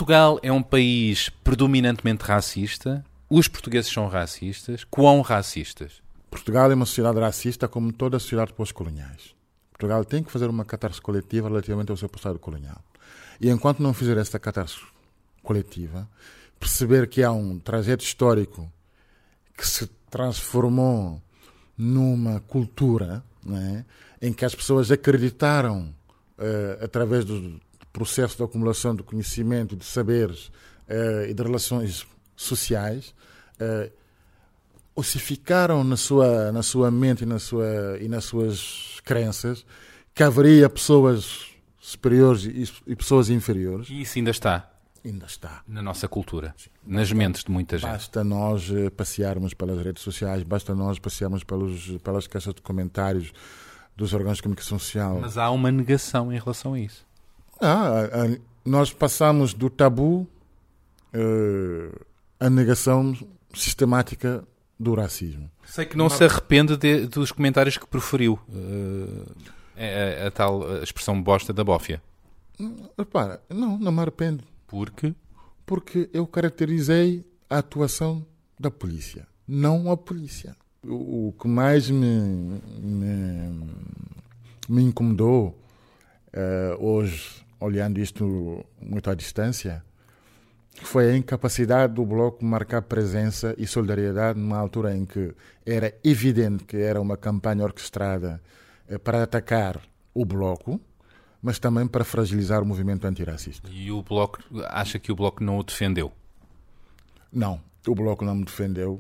Portugal é um país predominantemente racista. Os portugueses são racistas. Quão racistas? Portugal é uma sociedade racista como todas as sociedades pós-coloniais. Portugal tem que fazer uma catarse coletiva relativamente ao seu passado colonial. E enquanto não fizer essa catarse coletiva, perceber que há um trajeto histórico que se transformou numa cultura, né, em que as pessoas acreditaram, através do processo de acumulação de conhecimento, de saberes e de relações sociais, ossificaram na sua mente e nas suas crenças que haveria pessoas superiores e pessoas inferiores. E isso ainda está? Ainda está. Na nossa cultura, nas mentes de muita gente. Basta nós passearmos pelas redes sociais, basta nós passearmos pelas caixas de comentários dos órgãos de comunicação social. Mas há uma negação em relação a isso. Nós passamos do tabu à negação sistemática do racismo. Sei que não se arrepende dos comentários que proferiu. A tal expressão bosta da bófia. Repara, não me arrependo. Por quê? Porque eu caracterizei a atuação da polícia, não a polícia. O que mais me incomodou hoje, olhando isto muito à distância, foi a incapacidade do Bloco marcar presença e solidariedade numa altura em que era evidente que era uma campanha orquestrada para atacar o Bloco, mas também para fragilizar o movimento antirracista. E o Bloco, acha que o Bloco não o defendeu? Não, o Bloco não me defendeu.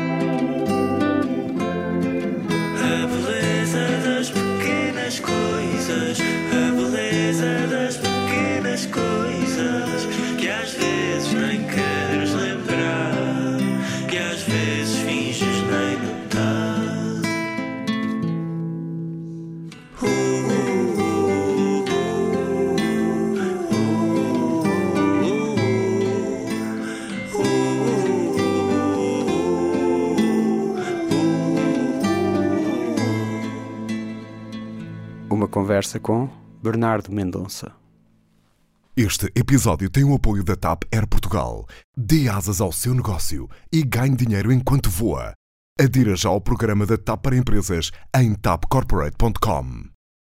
A beleza das pequenas coisas, a beleza das pequenas coisas, que às vezes nem queres lembrar, que às vezes finges nem notar. Uma conversa com Bernardo Mendonça. Este episódio tem o apoio da TAP Air Portugal. Dê asas ao seu negócio e ganhe dinheiro enquanto voa. Adira já ao programa da TAP para empresas em tapcorporate.com.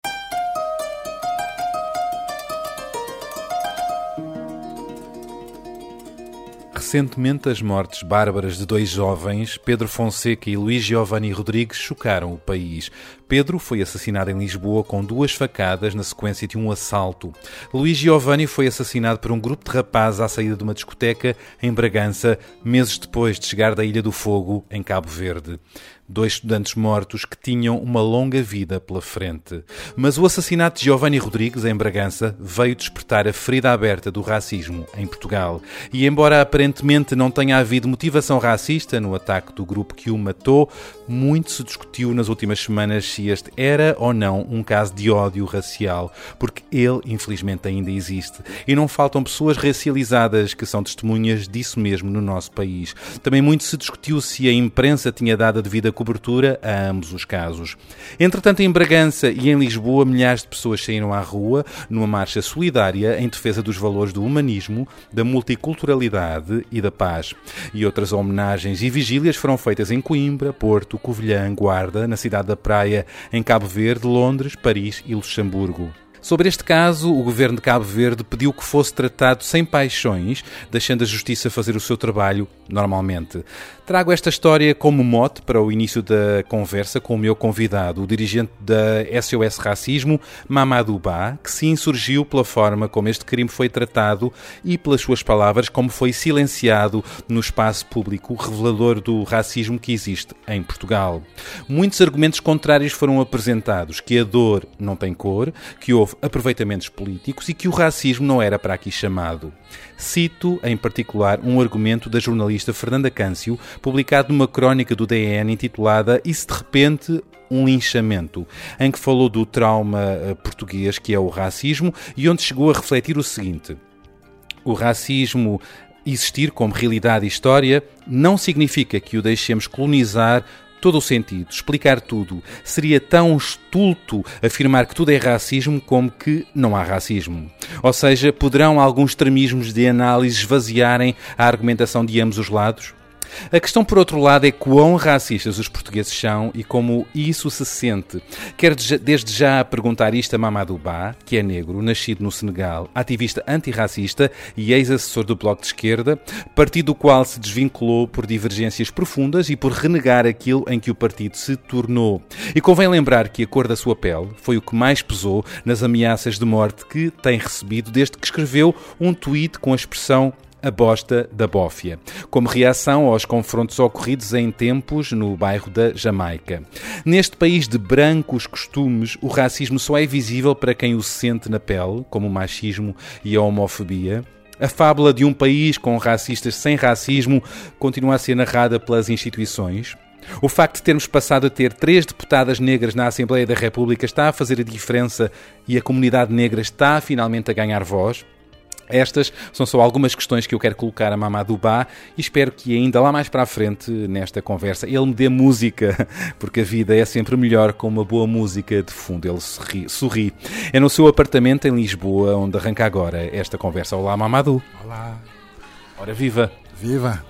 Recentemente, as mortes bárbaras de dois jovens, Pedro Fonseca e Luís Giovanni Rodrigues, chocaram o país. Pedro foi assassinado em Lisboa com 2 facadas na sequência de um assalto. Luís Giovanni foi assassinado por um grupo de rapazes à saída de uma discoteca em Bragança, meses depois de chegar da Ilha do Fogo, em Cabo Verde. 2 estudantes mortos que tinham uma longa vida pela frente. Mas o assassinato de Giovanni Rodrigues, em Bragança, veio despertar a ferida aberta do racismo em Portugal. E embora aparentemente não tenha havido motivação racista no ataque do grupo que o matou, muito se discutiu nas últimas semanas se este era ou não um caso de ódio racial, porque ele, infelizmente, ainda existe. E não faltam pessoas racializadas que são testemunhas disso mesmo no nosso país. Também muito se discutiu se a imprensa tinha dado a devida cobertura a ambos os casos. Entretanto, em Bragança e em Lisboa, milhares de pessoas saíram à rua numa marcha solidária em defesa dos valores do humanismo, da multiculturalidade e da paz. E outras homenagens e vigílias foram feitas em Coimbra, Porto, Covilhã, Guarda, na cidade da Praia, em Cabo Verde, Londres, Paris e Luxemburgo. Sobre este caso, o governo de Cabo Verde pediu que fosse tratado sem paixões, deixando a justiça fazer o seu trabalho normalmente. Trago esta história como mote para o início da conversa com o meu convidado, o dirigente da SOS Racismo, Mamadou Ba, que se insurgiu pela forma como este crime foi tratado e, pelas suas palavras, como foi silenciado no espaço público, revelador do racismo que existe em Portugal. Muitos argumentos contrários foram apresentados, que a dor não tem cor, que houve aproveitamentos políticos e que o racismo não era para aqui chamado. Cito, em particular, um argumento da jornalista Fernanda Câncio, publicado numa crónica do DN intitulada "E se de repente um linchamento?", em que falou do trauma português que é o racismo e onde chegou a refletir o seguinte: o racismo existir como realidade e história não significa que o deixemos colonizar todo o sentido, explicar tudo. Seria tão estulto afirmar que tudo é racismo como que não há racismo. Ou seja, poderão alguns extremismos de análise esvaziarem a argumentação de ambos os lados? A questão, por outro lado, é quão racistas os portugueses são e como isso se sente. Quero desde já perguntar isto a Mamadou Ba, que é negro, nascido no Senegal, ativista antirracista e ex-assessor do Bloco de Esquerda, partido do qual se desvinculou por divergências profundas e por renegar aquilo em que o partido se tornou. E convém lembrar que a cor da sua pele foi o que mais pesou nas ameaças de morte que tem recebido desde que escreveu um tweet com a expressão "a bosta da bófia", como reação aos confrontos ocorridos em tempos no bairro da Jamaica. Neste país de brancos costumes, o racismo só é visível para quem o sente na pele, como o machismo e a homofobia. A fábula de um país com racistas sem racismo continua a ser narrada pelas instituições. O facto de termos passado a ter 3 deputadas negras na Assembleia da República está a fazer a diferença e a comunidade negra está finalmente a ganhar voz. Estas são só algumas questões que eu quero colocar a Mamadou Ba e espero que ainda lá mais para a frente, nesta conversa, ele me dê música, porque a vida é sempre melhor com uma boa música de fundo. Ele sorri. É no seu apartamento em Lisboa onde arranca agora esta conversa. Olá, Mamadou. Olá. Ora, viva. Viva.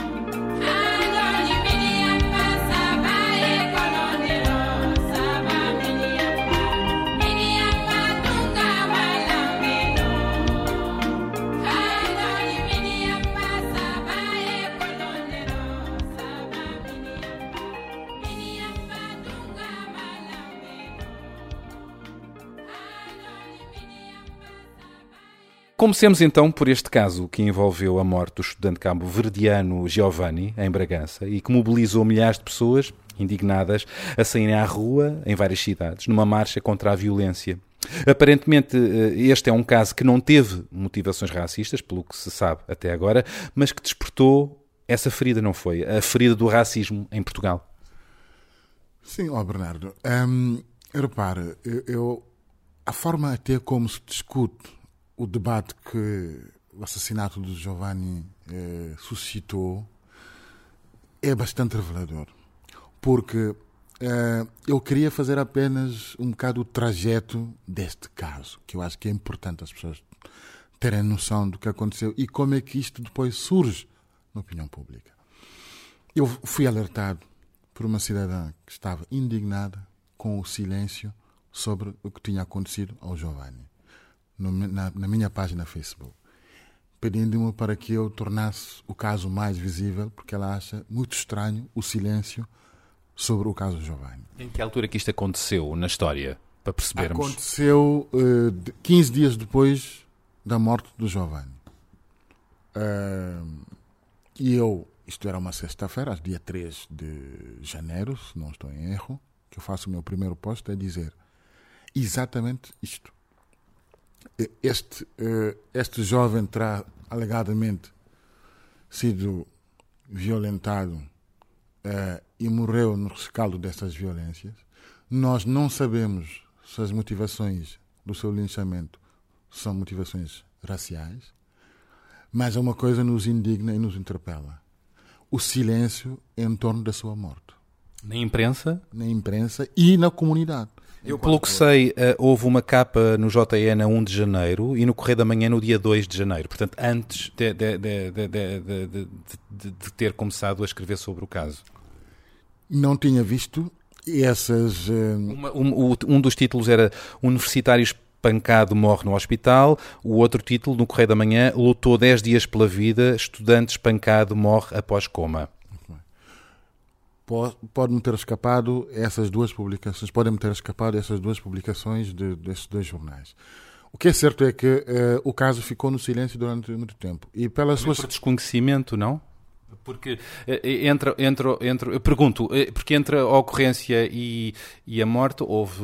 Comecemos então por este caso que envolveu a morte do estudante cabo-verdiano Giovanni, em Bragança, e que mobilizou milhares de pessoas indignadas a saírem à rua em várias cidades, numa marcha contra a violência. Aparentemente, este é um caso que não teve motivações racistas, pelo que se sabe até agora, mas que despertou essa ferida, não foi? A ferida do racismo em Portugal. Sim, Bernardo. Repare, a forma até como se discute o debate que o assassinato do Giovanni suscitou é bastante revelador. Porque eu queria fazer apenas um bocado o trajeto deste caso, que eu acho que é importante as pessoas terem noção do que aconteceu e como é que isto depois surge na opinião pública. Eu fui alertado por uma cidadã que estava indignada com o silêncio sobre o que tinha acontecido ao Giovanni. Na minha página Facebook, pedindo-me para que eu tornasse o caso mais visível, porque ela acha muito estranho o silêncio sobre o caso Giovanni. Em que altura que isto aconteceu na história, para percebermos? Aconteceu 15 dias depois da morte do Giovanni. E isto era uma sexta-feira, dia 3 de janeiro, se não estou em erro, que eu faço o meu primeiro post a dizer exatamente isto. Este jovem terá alegadamente sido violentado e morreu no rescaldo dessas violências. Nós não sabemos se as motivações do seu linchamento são motivações raciais, mas uma coisa nos indigna e nos interpela: o silêncio em torno da sua morte. Na imprensa? Na imprensa e na comunidade. Eu, pelo que sei, houve uma capa no JN a 1 de janeiro e no Correio da Manhã no dia 2 de janeiro. Portanto, antes de ter começado a escrever sobre o caso. Não tinha visto essas... Um dos títulos era "Universitário espancado morre no hospital". O outro título, no Correio da Manhã, "Lutou 10 dias pela vida, estudante espancado morre após coma". Pode-me ter escapado essas duas publicações, podem-me ter escapado essas duas publicações desses dois jornais. O que é certo é que o caso ficou no silêncio durante muito tempo. E pelas suas... Por desconhecimento, não? Porque eu pergunto, porque entre a ocorrência e a morte houve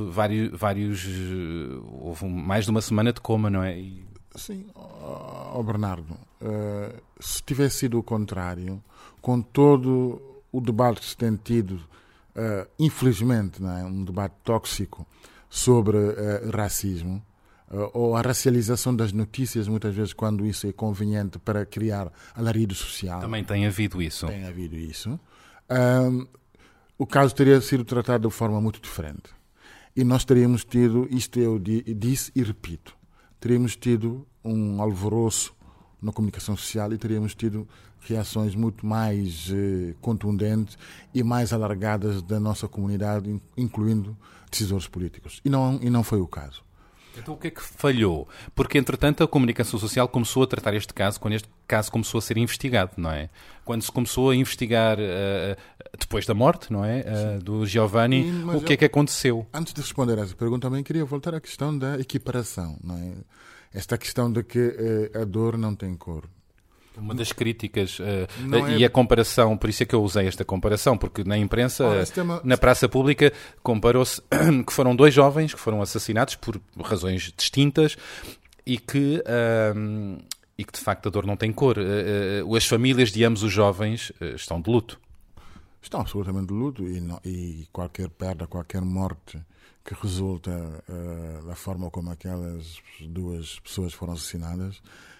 houve mais de uma semana de coma, não é? Sim, Bernardo, se tivesse sido o contrário, com todo o debate que se tem tido, infelizmente, não é? Um debate tóxico sobre racismo, ou a racialização das notícias, muitas vezes quando isso é conveniente para criar alarido social. Também tem havido isso. Tem havido isso. o caso teria sido tratado de forma muito diferente. E nós teríamos tido, isto eu disse e repito, teríamos tido um alvoroço na comunicação social e teríamos tido reações muito mais contundentes e mais alargadas da nossa comunidade, incluindo decisores políticos. E não foi o caso. Então o que é que falhou? Porque, entretanto, a comunicação social começou a tratar este caso quando este caso começou a ser investigado, não é? Quando se começou a investigar depois da morte, não é? Do Giovanni, o que é que aconteceu? Antes de responder a essa pergunta, também queria voltar à questão da equiparação, não é? Esta questão de que a dor não tem cor. Uma das críticas e a comparação, por isso é que eu usei esta comparação, porque na imprensa, na praça pública, comparou-se que foram 2 jovens que foram assassinados por razões distintas e que de facto a dor não tem cor. As famílias de ambos os jovens estão de luto. Estão absolutamente de luto e qualquer perda, qualquer morte que resulta da forma como aquelas 2 pessoas foram assassinadas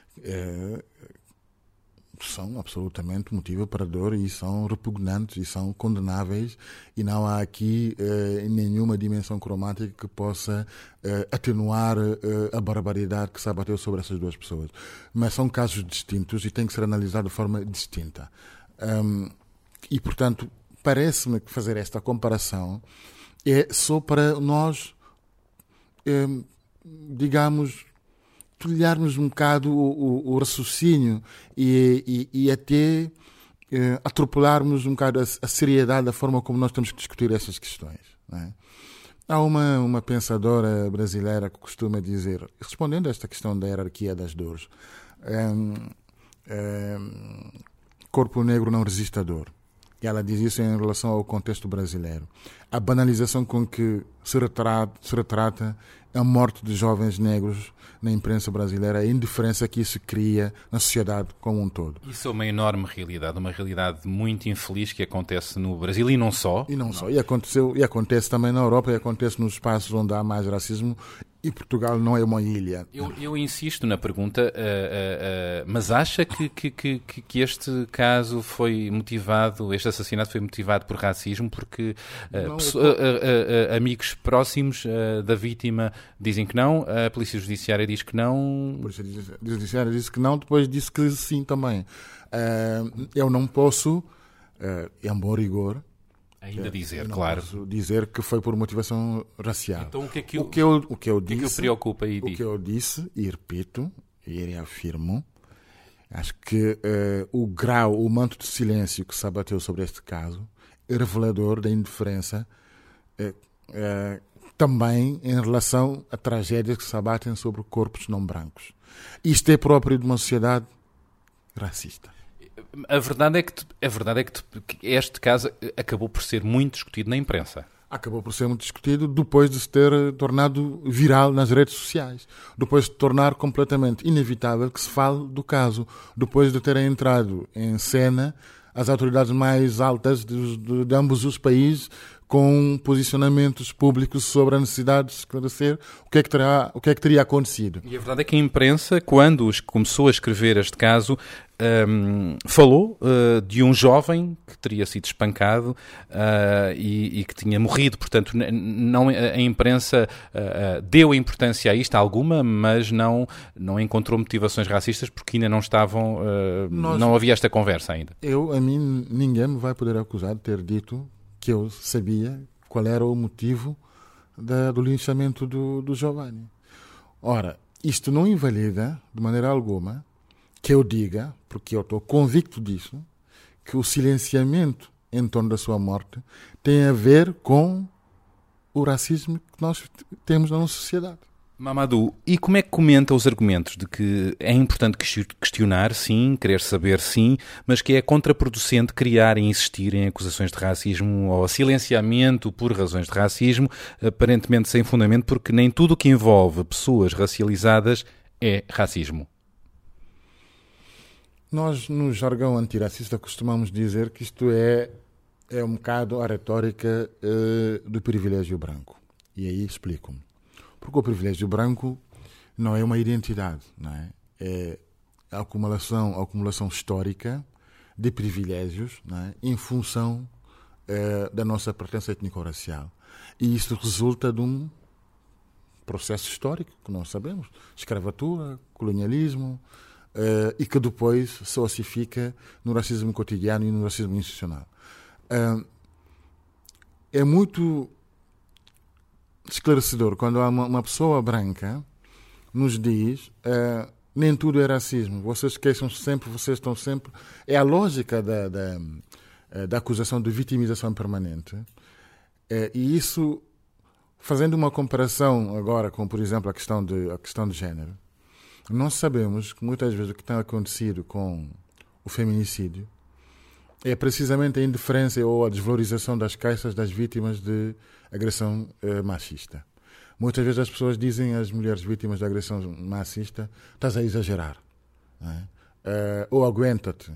são absolutamente motivo para dor e são repugnantes e são condenáveis e não há aqui nenhuma dimensão cromática que possa atenuar a barbaridade que se abateu sobre essas 2 pessoas. Mas são casos distintos e têm que ser analisados de forma distinta. E, portanto, parece-me que fazer esta comparação é só para nós, digamos, trilharmos um bocado o raciocínio e até atropelarmos um bocado a seriedade da forma como nós temos que discutir essas questões. Não é? Há uma pensadora brasileira que costuma dizer, respondendo a esta questão da hierarquia das dores, corpo negro não resiste à dor. E ela diz isso em relação ao contexto brasileiro. A banalização com que se retrata a morte de jovens negros na imprensa brasileira, a indiferença que isso cria na sociedade como um todo. Isso é uma enorme realidade, uma realidade muito infeliz que acontece no Brasil e não só. E não só. E acontece também na Europa e acontece nos espaços onde há mais racismo. E Portugal não é uma ilha. Eu insisto na pergunta, mas acha que este caso foi motivado, este assassinato foi motivado por racismo? Porque amigos próximos da vítima dizem que não, a Polícia Judiciária diz que não. A Polícia Judiciária diz que não, depois disse que sim também. Eu não posso, em bom rigor, ainda dizer, claro. Posso dizer que foi por motivação racial. Então o que é que o preocupa aí? O que eu disse, e repito, e reafirmo, acho que o manto de silêncio que se abateu sobre este caso é revelador da indiferença também em relação a tragédias que se abatem sobre corpos não brancos. Isto é próprio de uma sociedade racista. A verdade é que este caso acabou por ser muito discutido na imprensa. Acabou por ser muito discutido depois de se ter tornado viral nas redes sociais. Depois de tornar completamente inevitável que se fale do caso. Depois de terem entrado em cena as autoridades mais altas de ambos os países com posicionamentos públicos sobre a necessidade de esclarecer o que é que teria acontecido. E a verdade é que a imprensa, quando começou a escrever este caso, falou de um jovem que teria sido espancado e que tinha morrido. Portanto, a imprensa deu importância a isto, alguma, mas não encontrou motivações racistas porque ainda não estavam... não havia esta conversa ainda. A mim, ninguém me vai poder acusar de ter dito que eu sabia qual era o motivo do linchamento do Giovanni. Ora, isto não invalida, de maneira alguma, que eu diga, porque eu estou convicto disso, que o silenciamento em torno da sua morte tem a ver com o racismo que nós temos na nossa sociedade. Mamadou, e como é que comenta os argumentos de que é importante questionar, sim, querer saber, sim, mas que é contraproducente criar e insistir em acusações de racismo ou silenciamento por razões de racismo, aparentemente sem fundamento, porque nem tudo o que envolve pessoas racializadas é racismo? Nós, no jargão antirracista, costumamos dizer que isto é um bocado a retórica do privilégio branco. E aí explico-me. Porque o privilégio branco não é uma identidade, não é? É a acumulação histórica de privilégios, não é? Em função da nossa pertença étnico-racial. E isso resulta de um processo histórico que nós sabemos, escravatura, colonialismo, e que depois se ossifica no racismo cotidiano e no racismo institucional. É muito esclarecedor quando uma pessoa branca nos diz nem tudo é racismo, vocês queixam-se sempre, vocês estão sempre... É a lógica da acusação de vitimização permanente. E isso, fazendo uma comparação agora com, por exemplo, a questão de género, nós sabemos que muitas vezes o que tem acontecido com o feminicídio é precisamente a indiferença ou a desvalorização das queixas das vítimas de agressão machista. Muitas vezes as pessoas dizem às mulheres vítimas de agressão machista: estás a exagerar, não é? Ou aguenta-te.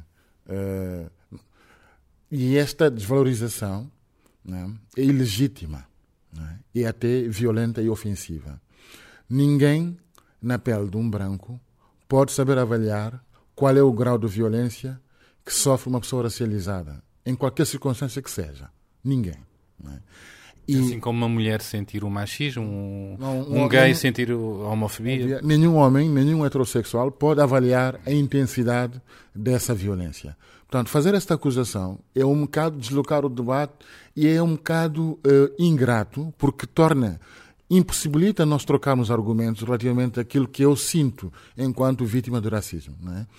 E esta desvalorização, não é ilegítima, não é? E até violenta e ofensiva. Ninguém na pele de um branco pode saber avaliar qual é o grau de violência que sofre uma pessoa racializada, em qualquer circunstância que seja. Ninguém. Não é? Assim como uma mulher sentir o machismo, um gay sentir a homofobia. Nenhum homem, nenhum heterossexual pode avaliar a intensidade dessa violência. Portanto, fazer esta acusação é um bocado deslocar o debate e é um bocado ingrato, porque impossibilita nós trocarmos argumentos relativamente àquilo que eu sinto enquanto vítima do racismo. Não é?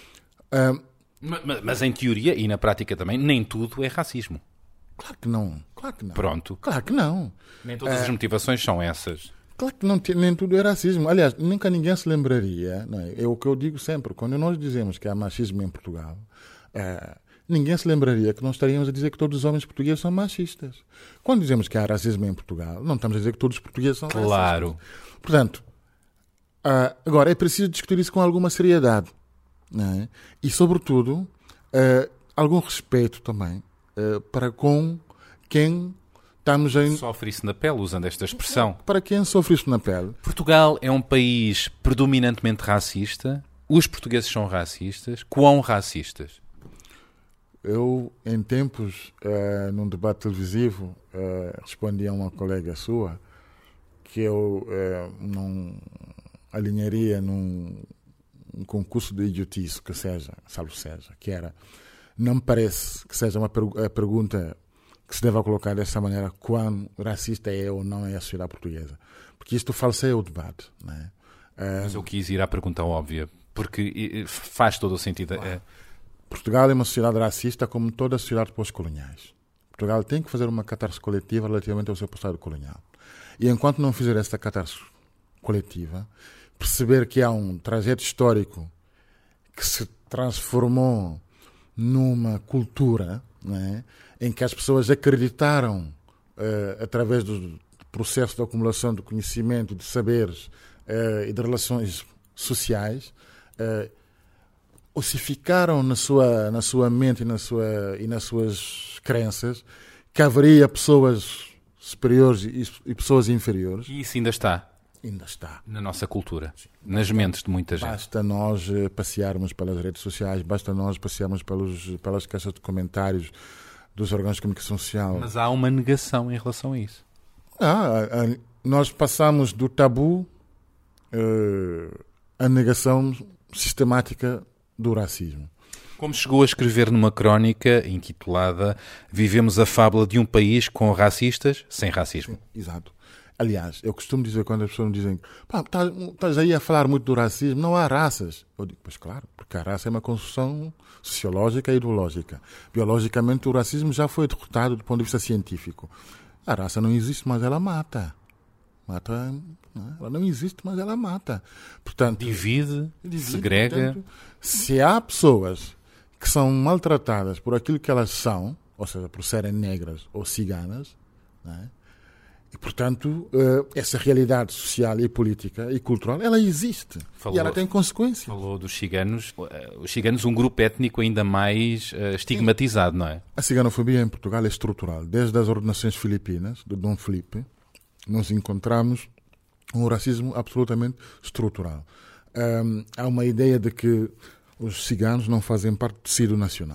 Mas em teoria e na prática também, nem tudo é racismo. Claro que não. Pronto. Claro que não. Nem todas as motivações são essas. Claro que não, nem tudo é racismo. Aliás, nunca ninguém se lembraria, não é? É o que eu digo sempre, quando nós dizemos que há machismo em Portugal, ninguém se lembraria que nós estaríamos a dizer que todos os homens portugueses são machistas. Quando dizemos que há racismo em Portugal, não estamos a dizer que todos os portugueses são racistas. Claro. Portanto, agora é preciso discutir isso com alguma seriedade, não é? E, sobretudo, algum respeito também para com quem estamos a... Sofre isso na pele, usando esta expressão. Para quem sofre isso na pele. Portugal é um país predominantemente racista. Os portugueses são racistas. Quão racistas? Eu, em tempos, num debate televisivo, respondi a uma colega sua que eu não alinharia num concurso de idiotice que seja, salvo seja, que era... Não me parece que seja uma pergunta que se deva colocar dessa maneira: quão racista é ou não é a sociedade portuguesa. Porque isto falseia o debate. Não é? Mas eu quis ir à pergunta óbvia, porque faz todo o sentido. Portugal é uma sociedade racista como todas as sociedades pós-coloniais. Portugal tem que fazer uma catarse coletiva relativamente ao seu passado colonial. E enquanto não fizer esta catarse coletiva, perceber que há um trajeto histórico que se transformou numa cultura, não é? Em que as pessoas acreditaram, através do processo de acumulação de conhecimento, de saberes e de relações sociais, ossificaram na sua mente e nas suas crenças que haveria pessoas superiores e pessoas inferiores. E isso ainda está. Ainda está. Na nossa cultura, nas mentes de muita gente. Basta nós passearmos pelas redes sociais, basta nós passearmos pelas caixas de comentários dos órgãos de comunicação social. Mas há uma negação em relação a isso. Nós passamos do tabu à negação sistemática do racismo. Como chegou a escrever numa crónica intitulada Vivemos a fábula de um país com racistas sem racismo. Sim, exato. Aliás, eu costumo dizer, quando as pessoas me dizem: estás aí a falar muito do racismo, não há raças. Eu digo: pois claro, porque a raça é uma construção sociológica e ideológica. Biologicamente, o racismo já foi derrotado do ponto de vista científico. A raça não existe, mas ela mata. Ela não existe, mas ela mata. Portanto, divide, segrega. Portanto, se há pessoas que são maltratadas por aquilo que elas são, ou seja, por serem negras ou ciganas, não é? E, portanto, essa realidade social e política e cultural, ela existe. E ela tem consequências. Falou dos ciganos. Os ciganos, um grupo étnico ainda mais estigmatizado, não é? A ciganofobia em Portugal é estrutural. Desde as ordenações filipinas, de Dom Felipe, nós encontramos um racismo absolutamente estrutural. Há uma ideia de que os ciganos não fazem parte do tecido nacional.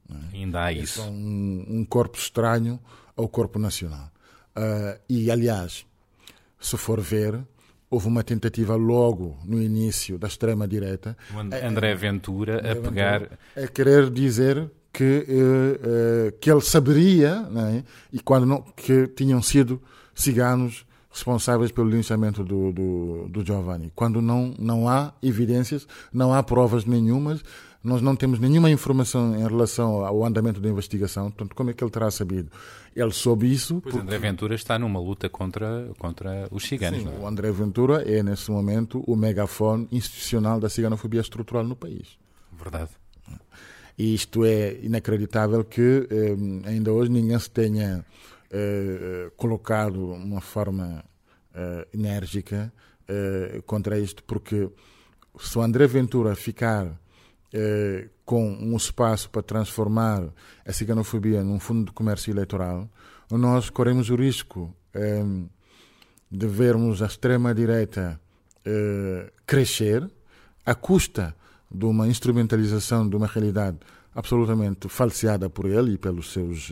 Não é? Ainda há isso. É um corpo estranho ao corpo nacional. E, aliás, se for ver, houve uma tentativa logo no início da extrema-direita. André Ventura a pegar... A querer dizer que ele saberia, não é? E quando não, que tinham sido ciganos responsáveis pelo linchamento do Giovanni. Quando não há evidências, não há provas nenhumas, nós não temos nenhuma informação em relação ao andamento da investigação. Portanto, como é que ele terá sabido? Ele soube isso... Pois André Ventura está numa luta contra os ciganos. Sim, não é? o André Ventura é, nesse momento, o megafone institucional da ciganofobia estrutural no país. Verdade. E isto é inacreditável que ainda hoje ninguém se tenha colocado uma forma enérgica contra isto, porque se o André Ventura ficar com um espaço para transformar a ciganofobia num fundo de comércio eleitoral, nós corremos o risco de vermos a extrema-direita crescer à custa de uma instrumentalização de uma realidade absolutamente falseada por ele e pelos seus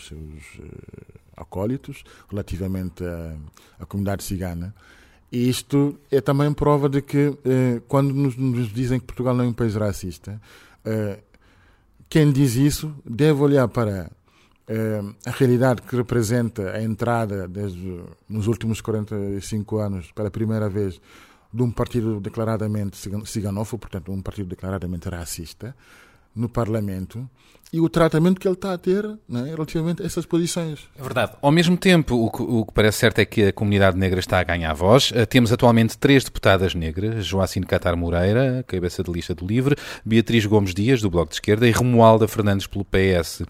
acólitos relativamente à comunidade cigana. E isto é também prova de que, quando nos dizem que Portugal não é um país racista, quem diz isso deve olhar para a realidade que representa a entrada, nos últimos 45 anos, pela primeira vez, de um partido declaradamente ciganófobo, portanto, um partido declaradamente racista, no Parlamento, e o tratamento que ele está a ter, não é, relativamente a essas posições. É verdade. Ao mesmo tempo, o que parece certo é que a comunidade negra está a ganhar voz. Temos atualmente 3 deputadas negras: Joacine Catar Moreira, cabeça de lista do LIVRE, Beatriz Gomes Dias, do Bloco de Esquerda, e Romualda Fernandes, pelo PS.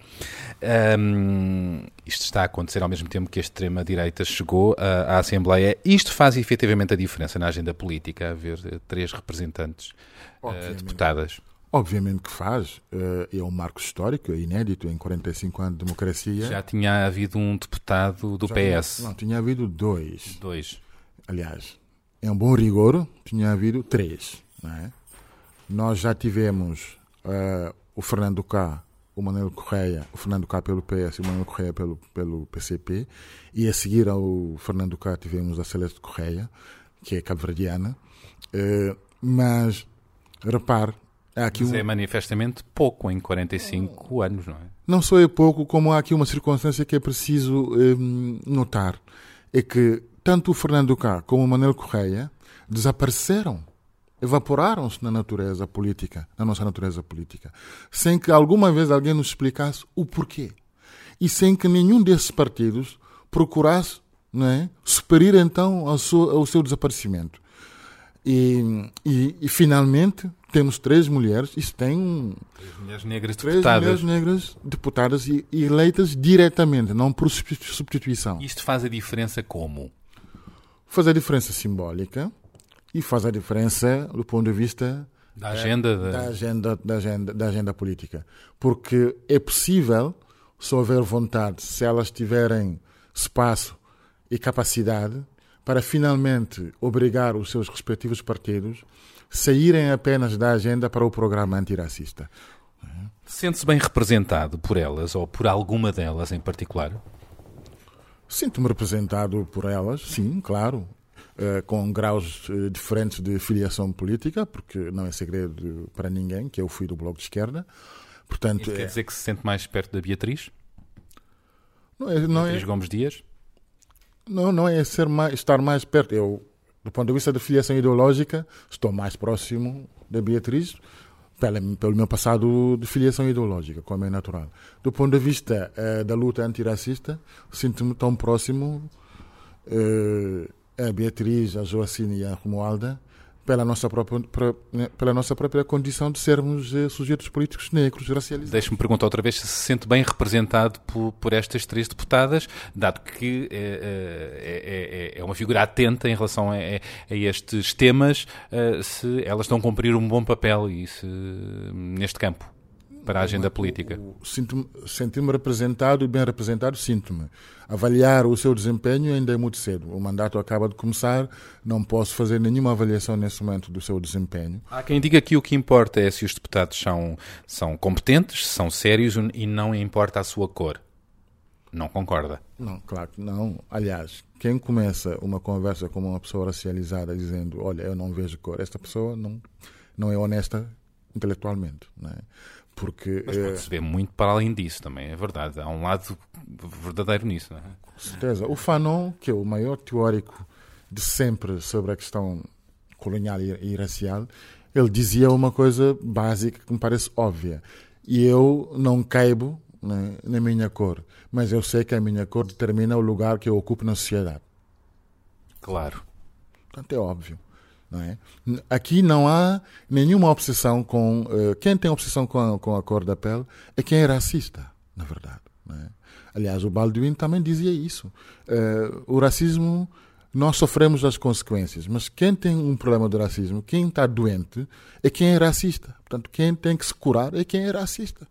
Isto está a acontecer ao mesmo tempo que a extrema-direita chegou à Assembleia. Isto faz efetivamente a diferença na agenda política, haver 3 representantes deputadas? Obviamente que faz. É um marco histórico, é inédito em 45 anos de democracia. Já tinha havido um deputado do PS. Não, tinha havido 2. 2. Aliás, em um bom rigor, tinha havido 3. Não é? Nós já tivemos o Fernando K., o Manuel Correia, o Fernando K. pelo PS e o Manuel Correia pelo PCP, e a seguir ao Fernando K. tivemos a Celeste Correia, que é cabo-verdiana. Mas, repare, Mas é manifestamente pouco em 45 anos, não é? Não só é pouco, como há aqui uma circunstância que é preciso notar. É que tanto o Fernando K. como o Manuel Correia desapareceram, evaporaram-se na natureza política, na nossa natureza política, sem que alguma vez alguém nos explicasse o porquê. E sem que nenhum desses partidos procurasse, não é, superar então ao seu desaparecimento. E finalmente temos 3 mulheres, isso tem 3 mulheres negras 3 deputadas. mulheres negras deputadas e eleitas diretamente, não por substituição. Isto faz a diferença como? Faz a diferença simbólica e faz a diferença do ponto de vista da agenda, da agenda política. Porque é possível, se houver vontade, se elas tiverem espaço e capacidade, para finalmente obrigar os seus respectivos partidos a saírem apenas da agenda para o programa antirracista. Sente-se bem representado por elas ou por alguma delas em particular? Sinto-me representado por elas, sim, claro, com graus diferentes de filiação política, porque não é segredo para ninguém que eu fui do Bloco de Esquerda. Portanto, isso quer dizer que se sente mais perto da Beatriz? Beatriz Gomes Dias? Não é estar mais perto. Eu, do ponto de vista da filiação ideológica, estou mais próximo da Beatriz pelo meu passado de filiação ideológica, como é natural. Do ponto de vista da luta antirracista, sinto-me tão próximo a Beatriz, a Joacine e a Romualda pela nossa própria condição de sermos sujeitos políticos negros racializados. Deixe-me perguntar outra vez se sente bem representado por estas 3 deputadas, dado que é uma figura atenta em relação a estes temas, se elas estão a cumprir um bom papel neste campo. para a agenda política? Sentir-me representado e bem representado, sinto-me. Avaliar o seu desempenho ainda é muito cedo. O mandato acaba de começar, não posso fazer nenhuma avaliação nesse momento do seu desempenho. Há quem diga que o que importa é se os deputados são competentes, são sérios e não importa a sua cor. Não concorda? Não, claro que não. Aliás, quem começa uma conversa com uma pessoa racializada dizendo, olha, eu não vejo cor, esta pessoa não é honesta intelectualmente, não é? Porque, mas pode-se ver muito para além disso também, é verdade. Há um lado verdadeiro nisso, não é? Com certeza. O Fanon, que é o maior teórico de sempre sobre a questão colonial e racial, ele dizia uma coisa básica que me parece óbvia. E eu não caibo, né, na minha cor, mas eu sei que a minha cor determina o lugar que eu ocupo na sociedade. Claro. Portanto, é óbvio. Não é? Aqui não há nenhuma obsessão com... quem tem obsessão com a cor da pele é quem é racista, na verdade. Não é? Aliás, o Baldwin também dizia isso. O racismo, nós sofremos as consequências, mas quem tem um problema de racismo, quem está doente, é quem é racista. Portanto, quem tem que se curar é quem é racista.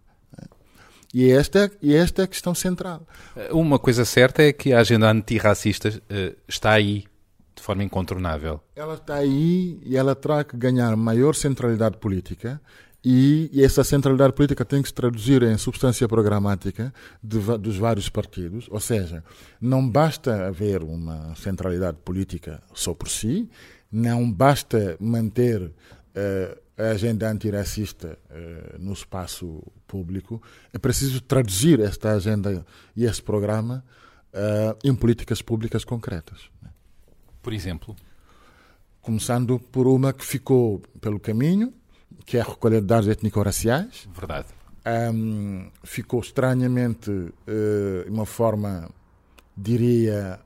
E esta é a questão central. Uma coisa certa é que a agenda antirracista está aí, de forma incontornável. Ela está aí e ela terá que ganhar maior centralidade política e essa centralidade política tem que se traduzir em substância programática dos vários partidos. Ou seja, não basta haver uma centralidade política só por si, não basta manter a agenda antirracista no espaço público, é preciso traduzir esta agenda e este programa em políticas públicas concretas. Por exemplo? Começando por uma que ficou pelo caminho, que é a recolha de dados étnico-raciais. Verdade. Ficou estranhamente, de uma forma, diria,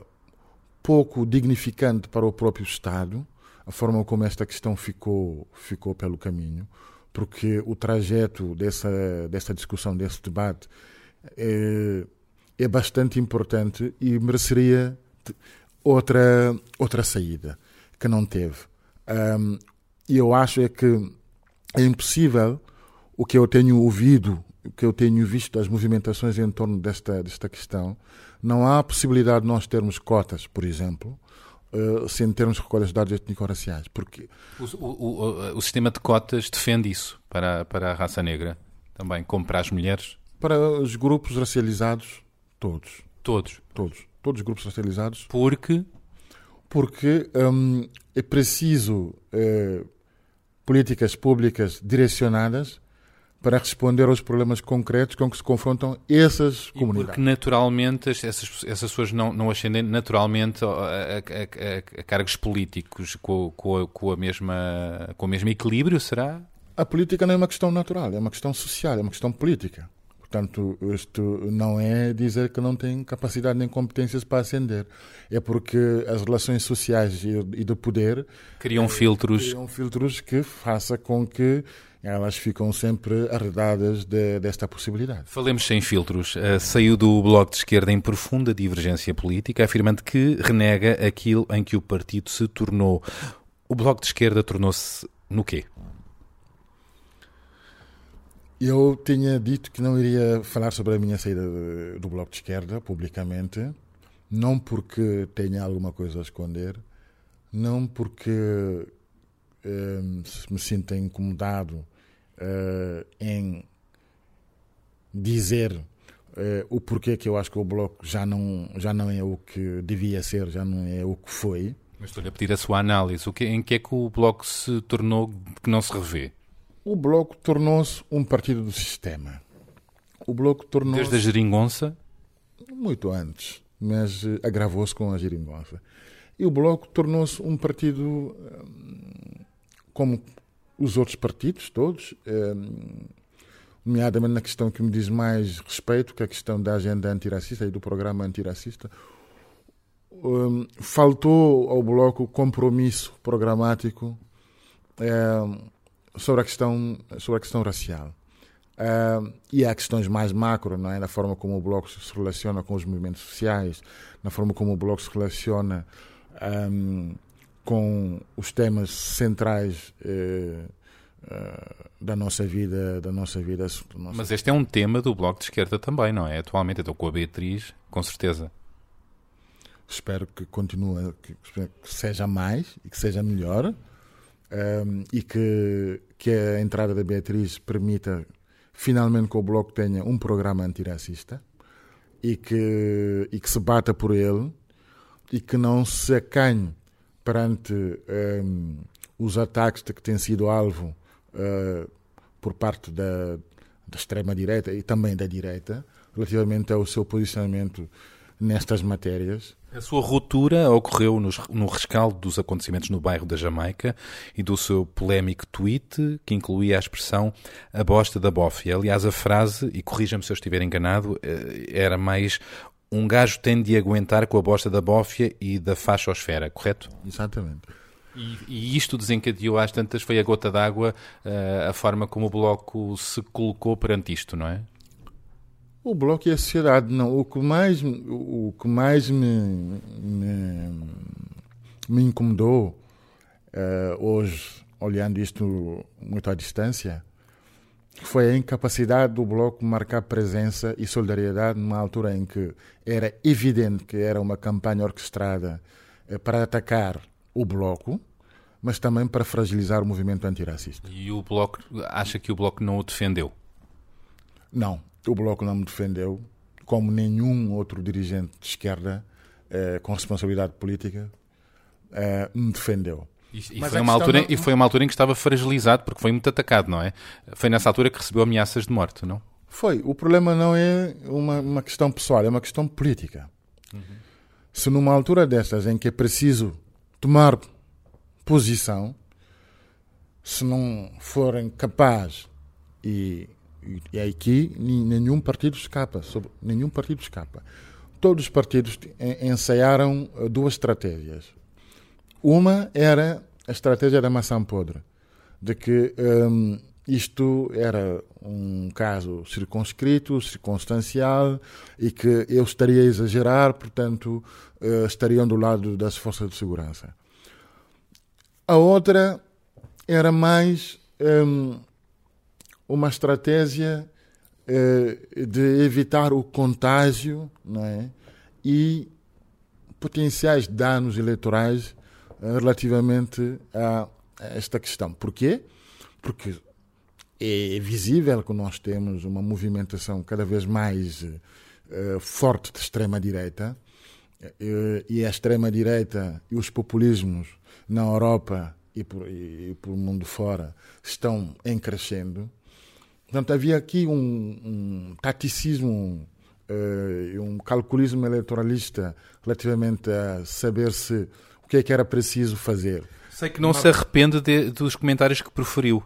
pouco dignificante para o próprio Estado, a forma como esta questão ficou pelo caminho, porque o trajeto dessa discussão, desse debate, é bastante importante e mereceria outra saída, que não teve. E eu acho é que é impossível o que eu tenho ouvido, o que eu tenho visto das movimentações em torno desta questão. Não há possibilidade de nós termos cotas, por exemplo, sem termos recolhas de dados étnico-raciais. Porque o sistema de cotas defende isso para a raça negra, também, como para as mulheres? Para os grupos racializados, todos. Todos? Todos os grupos racializados. Porque é preciso políticas públicas direcionadas para responder aos problemas concretos com que se confrontam essas comunidades. Porque naturalmente essas pessoas não ascendem naturalmente a cargos políticos com o mesmo equilíbrio, será? A política não é uma questão natural, é uma questão social, é uma questão política. Portanto, isto não é dizer que não tem capacidade nem competências para ascender. É porque as relações sociais e de poder criam filtros que façam com que elas ficam sempre arredadas desta possibilidade. Falemos sem filtros. Saiu do Bloco de Esquerda em profunda divergência política, afirmando que renega aquilo em que o partido se tornou. O Bloco de Esquerda tornou-se no quê? Eu tinha dito que não iria falar sobre a minha saída do Bloco de Esquerda publicamente, não porque tenha alguma coisa a esconder, não porque me sinta incomodado em dizer o porquê que eu acho que o Bloco já não é o que devia ser, já não é o que foi. Mas estou-lhe a pedir a sua análise. Em que é que o Bloco se tornou que não se revê? O Bloco tornou-se um partido do sistema. O Bloco tornou-se... Desde a geringonça? Muito antes, mas agravou-se com a geringonça. E o Bloco tornou-se um partido como os outros partidos todos, nomeadamente na questão que me diz mais respeito, que é a questão da agenda antirracista e do programa antirracista. Faltou ao Bloco compromisso programático sobre a questão racial. E há questões mais macro, não é? Na forma como o Bloco se relaciona com os movimentos sociais, na forma como o Bloco se relaciona com os temas centrais da nossa vida. Mas este é um tema do Bloco de Esquerda também, não é? Atualmente, estou com a Beatriz, com certeza. Espero que continue, que seja mais e que seja melhor, e que a entrada da Beatriz permita finalmente que o Bloco tenha um programa antirracista e que se bata por ele e que não se acanhe perante os ataques de que tem sido alvo por parte da extrema-direita e também da direita relativamente ao seu posicionamento nestas matérias. A sua ruptura ocorreu no rescaldo dos acontecimentos no bairro da Jamaica e do seu polémico tweet que incluía a expressão "a bosta da bófia". Aliás, a frase, e corrija-me se eu estiver enganado, era mais "um gajo tem de aguentar com a bosta da bófia e da fachosfera", correto? Exatamente. E isto desencadeou às tantas, foi a gota d'água, a forma como o Bloco se colocou perante isto, não é? O Bloco e a sociedade, não. O que mais me incomodou hoje, olhando isto muito à distância, foi a incapacidade do Bloco marcar presença e solidariedade numa altura em que era evidente que era uma campanha orquestrada para atacar o Bloco, mas também para fragilizar o movimento antirracista. E o Bloco, acha que o Bloco não o defendeu? Não. O Bloco não me defendeu, como nenhum outro dirigente de esquerda com responsabilidade política me defendeu. E foi uma altura em que estava fragilizado, porque foi muito atacado, não é? Foi nessa altura que recebeu ameaças de morte, não? Foi. O problema não é uma questão pessoal, é uma questão política. Uhum. Se numa altura destas em que é preciso tomar posição, se não forem capazes e aqui nenhum partido escapa. Todos os partidos ensaiaram duas estratégias. Uma era a estratégia da maçã podre, de que isto era um caso circunstancial e que eu estaria a exagerar, portanto, estariam do lado das forças de segurança. A outra era mais uma estratégia de evitar o contágio, não é? E potenciais danos eleitorais relativamente a esta questão. Porquê? Porque é visível que nós temos uma movimentação cada vez mais forte de extrema-direita, e a extrema-direita e os populismos na Europa e por mundo fora estão em crescendo. Portanto, havia aqui um taticismo e um calculismo eleitoralista relativamente a saber o que é que era preciso fazer. Sei que não se arrepende dos comentários que proferiu,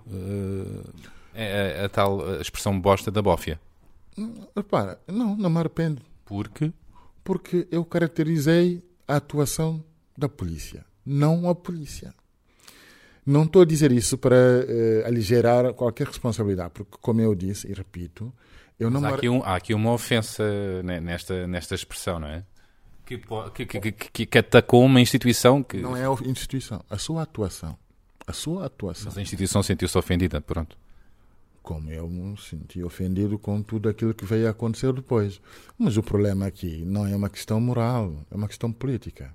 a tal expressão bosta da bófia. Repara, não me arrependo. Por quê? Porque eu caracterizei a atuação da polícia, não a polícia. Não estou a dizer isso para aligerar qualquer responsabilidade, porque, como eu disse e repito, eu não... Há aqui uma ofensa nesta expressão, não é? Que atacou uma instituição que... Não é a instituição, a sua atuação. Mas a instituição sentiu-se ofendida, pronto. Como eu me senti ofendido com tudo aquilo que veio a acontecer depois. Mas o problema aqui não é uma questão moral, é uma questão política.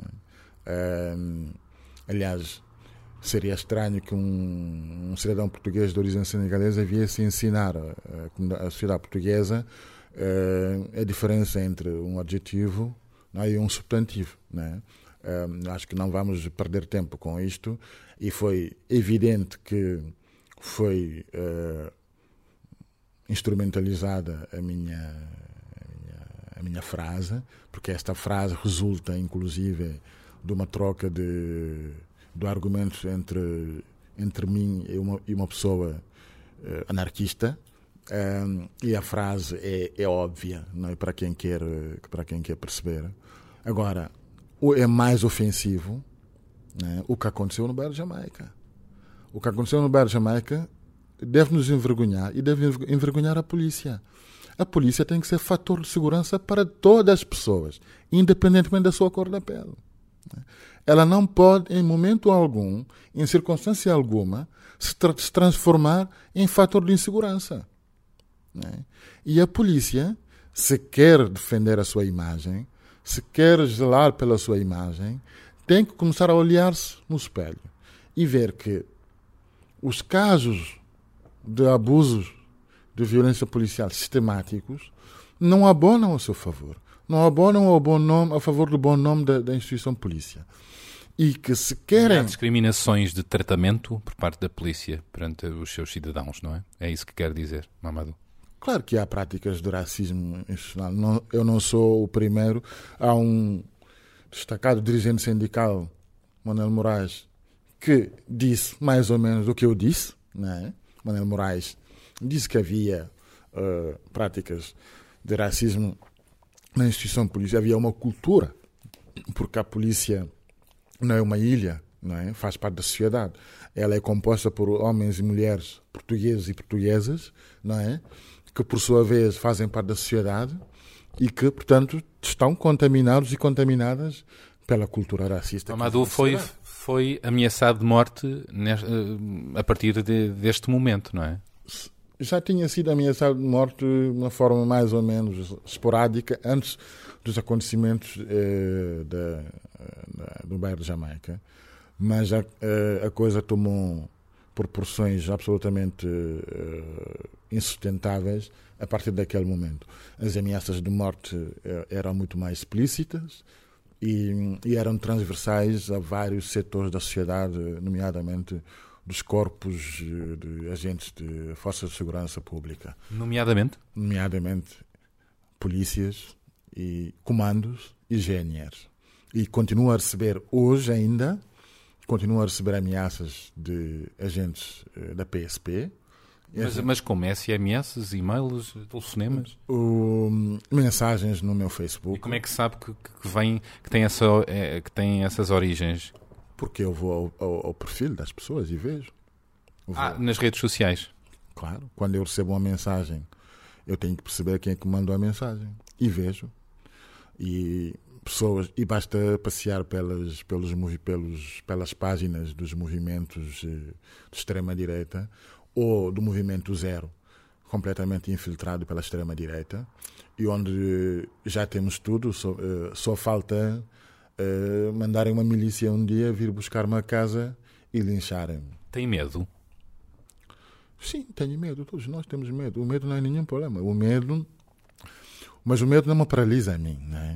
Aliás, seria estranho que um cidadão português de origem senegalesa viesse ensinar a sociedade portuguesa a diferença entre um adjetivo, não é, e um substantivo. Não é? Acho que não vamos perder tempo com isto, e foi evidente que foi instrumentalizada a minha frase, porque esta frase resulta, inclusive, de uma troca de argumentos entre mim e uma pessoa anarquista, e a frase é óbvia, não é, para quem quer perceber. Agora, é mais ofensivo, né, o que aconteceu no bairro de Jamaica. O que aconteceu no bairro de Jamaica deve nos envergonhar e deve envergonhar a polícia. A polícia tem que ser fator de segurança para todas as pessoas, independentemente da sua cor da pele. Ela não pode, em momento algum, em circunstância alguma, se transformar em fator de insegurança. Né? E a polícia, se quer defender a sua imagem, se quer zelar pela sua imagem, tem que começar a olhar-se no espelho e ver que os casos de abusos de violência policial sistemáticos não abonam a seu favor, não abonam ao bom nome, a favor do bom nome da instituição polícia. E que se querem... Há discriminações de tratamento por parte da polícia perante os seus cidadãos, não é? É isso que quer dizer, Mamadou. Claro que há práticas de racismo institucional. Eu não sou o primeiro. Há um destacado dirigente sindical, Manuel Moraes, que disse mais ou menos o que eu disse. Né? Manuel Moraes disse que havia práticas de racismo na instituição polícia. Havia uma cultura, porque a polícia não é uma ilha, não é? Faz parte da sociedade. Ela é composta por homens e mulheres portugueses e portuguesas, não é? Que por sua vez fazem parte da sociedade e que, portanto, estão contaminados e contaminadas pela cultura racista. Mamadou foi ameaçado de morte a partir deste momento, não é? Já tinha sido ameaçado de morte de uma forma mais ou menos esporádica antes dos acontecimentos do bairro de Jamaica, mas a coisa tomou proporções absolutamente insustentáveis a partir daquele momento. As ameaças de morte eram muito mais explícitas e eram transversais a vários setores da sociedade, nomeadamente dos corpos de agentes de forças de segurança pública. Nomeadamente polícias e comandos e GNRs. E continua a receber hoje ainda, ameaças de agentes da PSP. Mas como SMS, e-mails, telefonemas? Mensagens no meu Facebook. E como é que sabe que tem essas origens? Porque eu vou ao perfil das pessoas e vejo. Nas redes sociais? Claro. Quando eu recebo uma mensagem, eu tenho que perceber quem é que mandou a mensagem. E vejo. E basta passear pelas páginas dos movimentos de extrema-direita ou do movimento Zero, completamente infiltrado pela extrema-direita, e onde já temos tudo, só falta mandarem uma milícia um dia vir buscar-me a casa e lincharem-me. Tem medo? Sim, tenho medo. Todos nós temos medo. O medo não é nenhum problema. Mas o medo não me paralisa a mim, não é?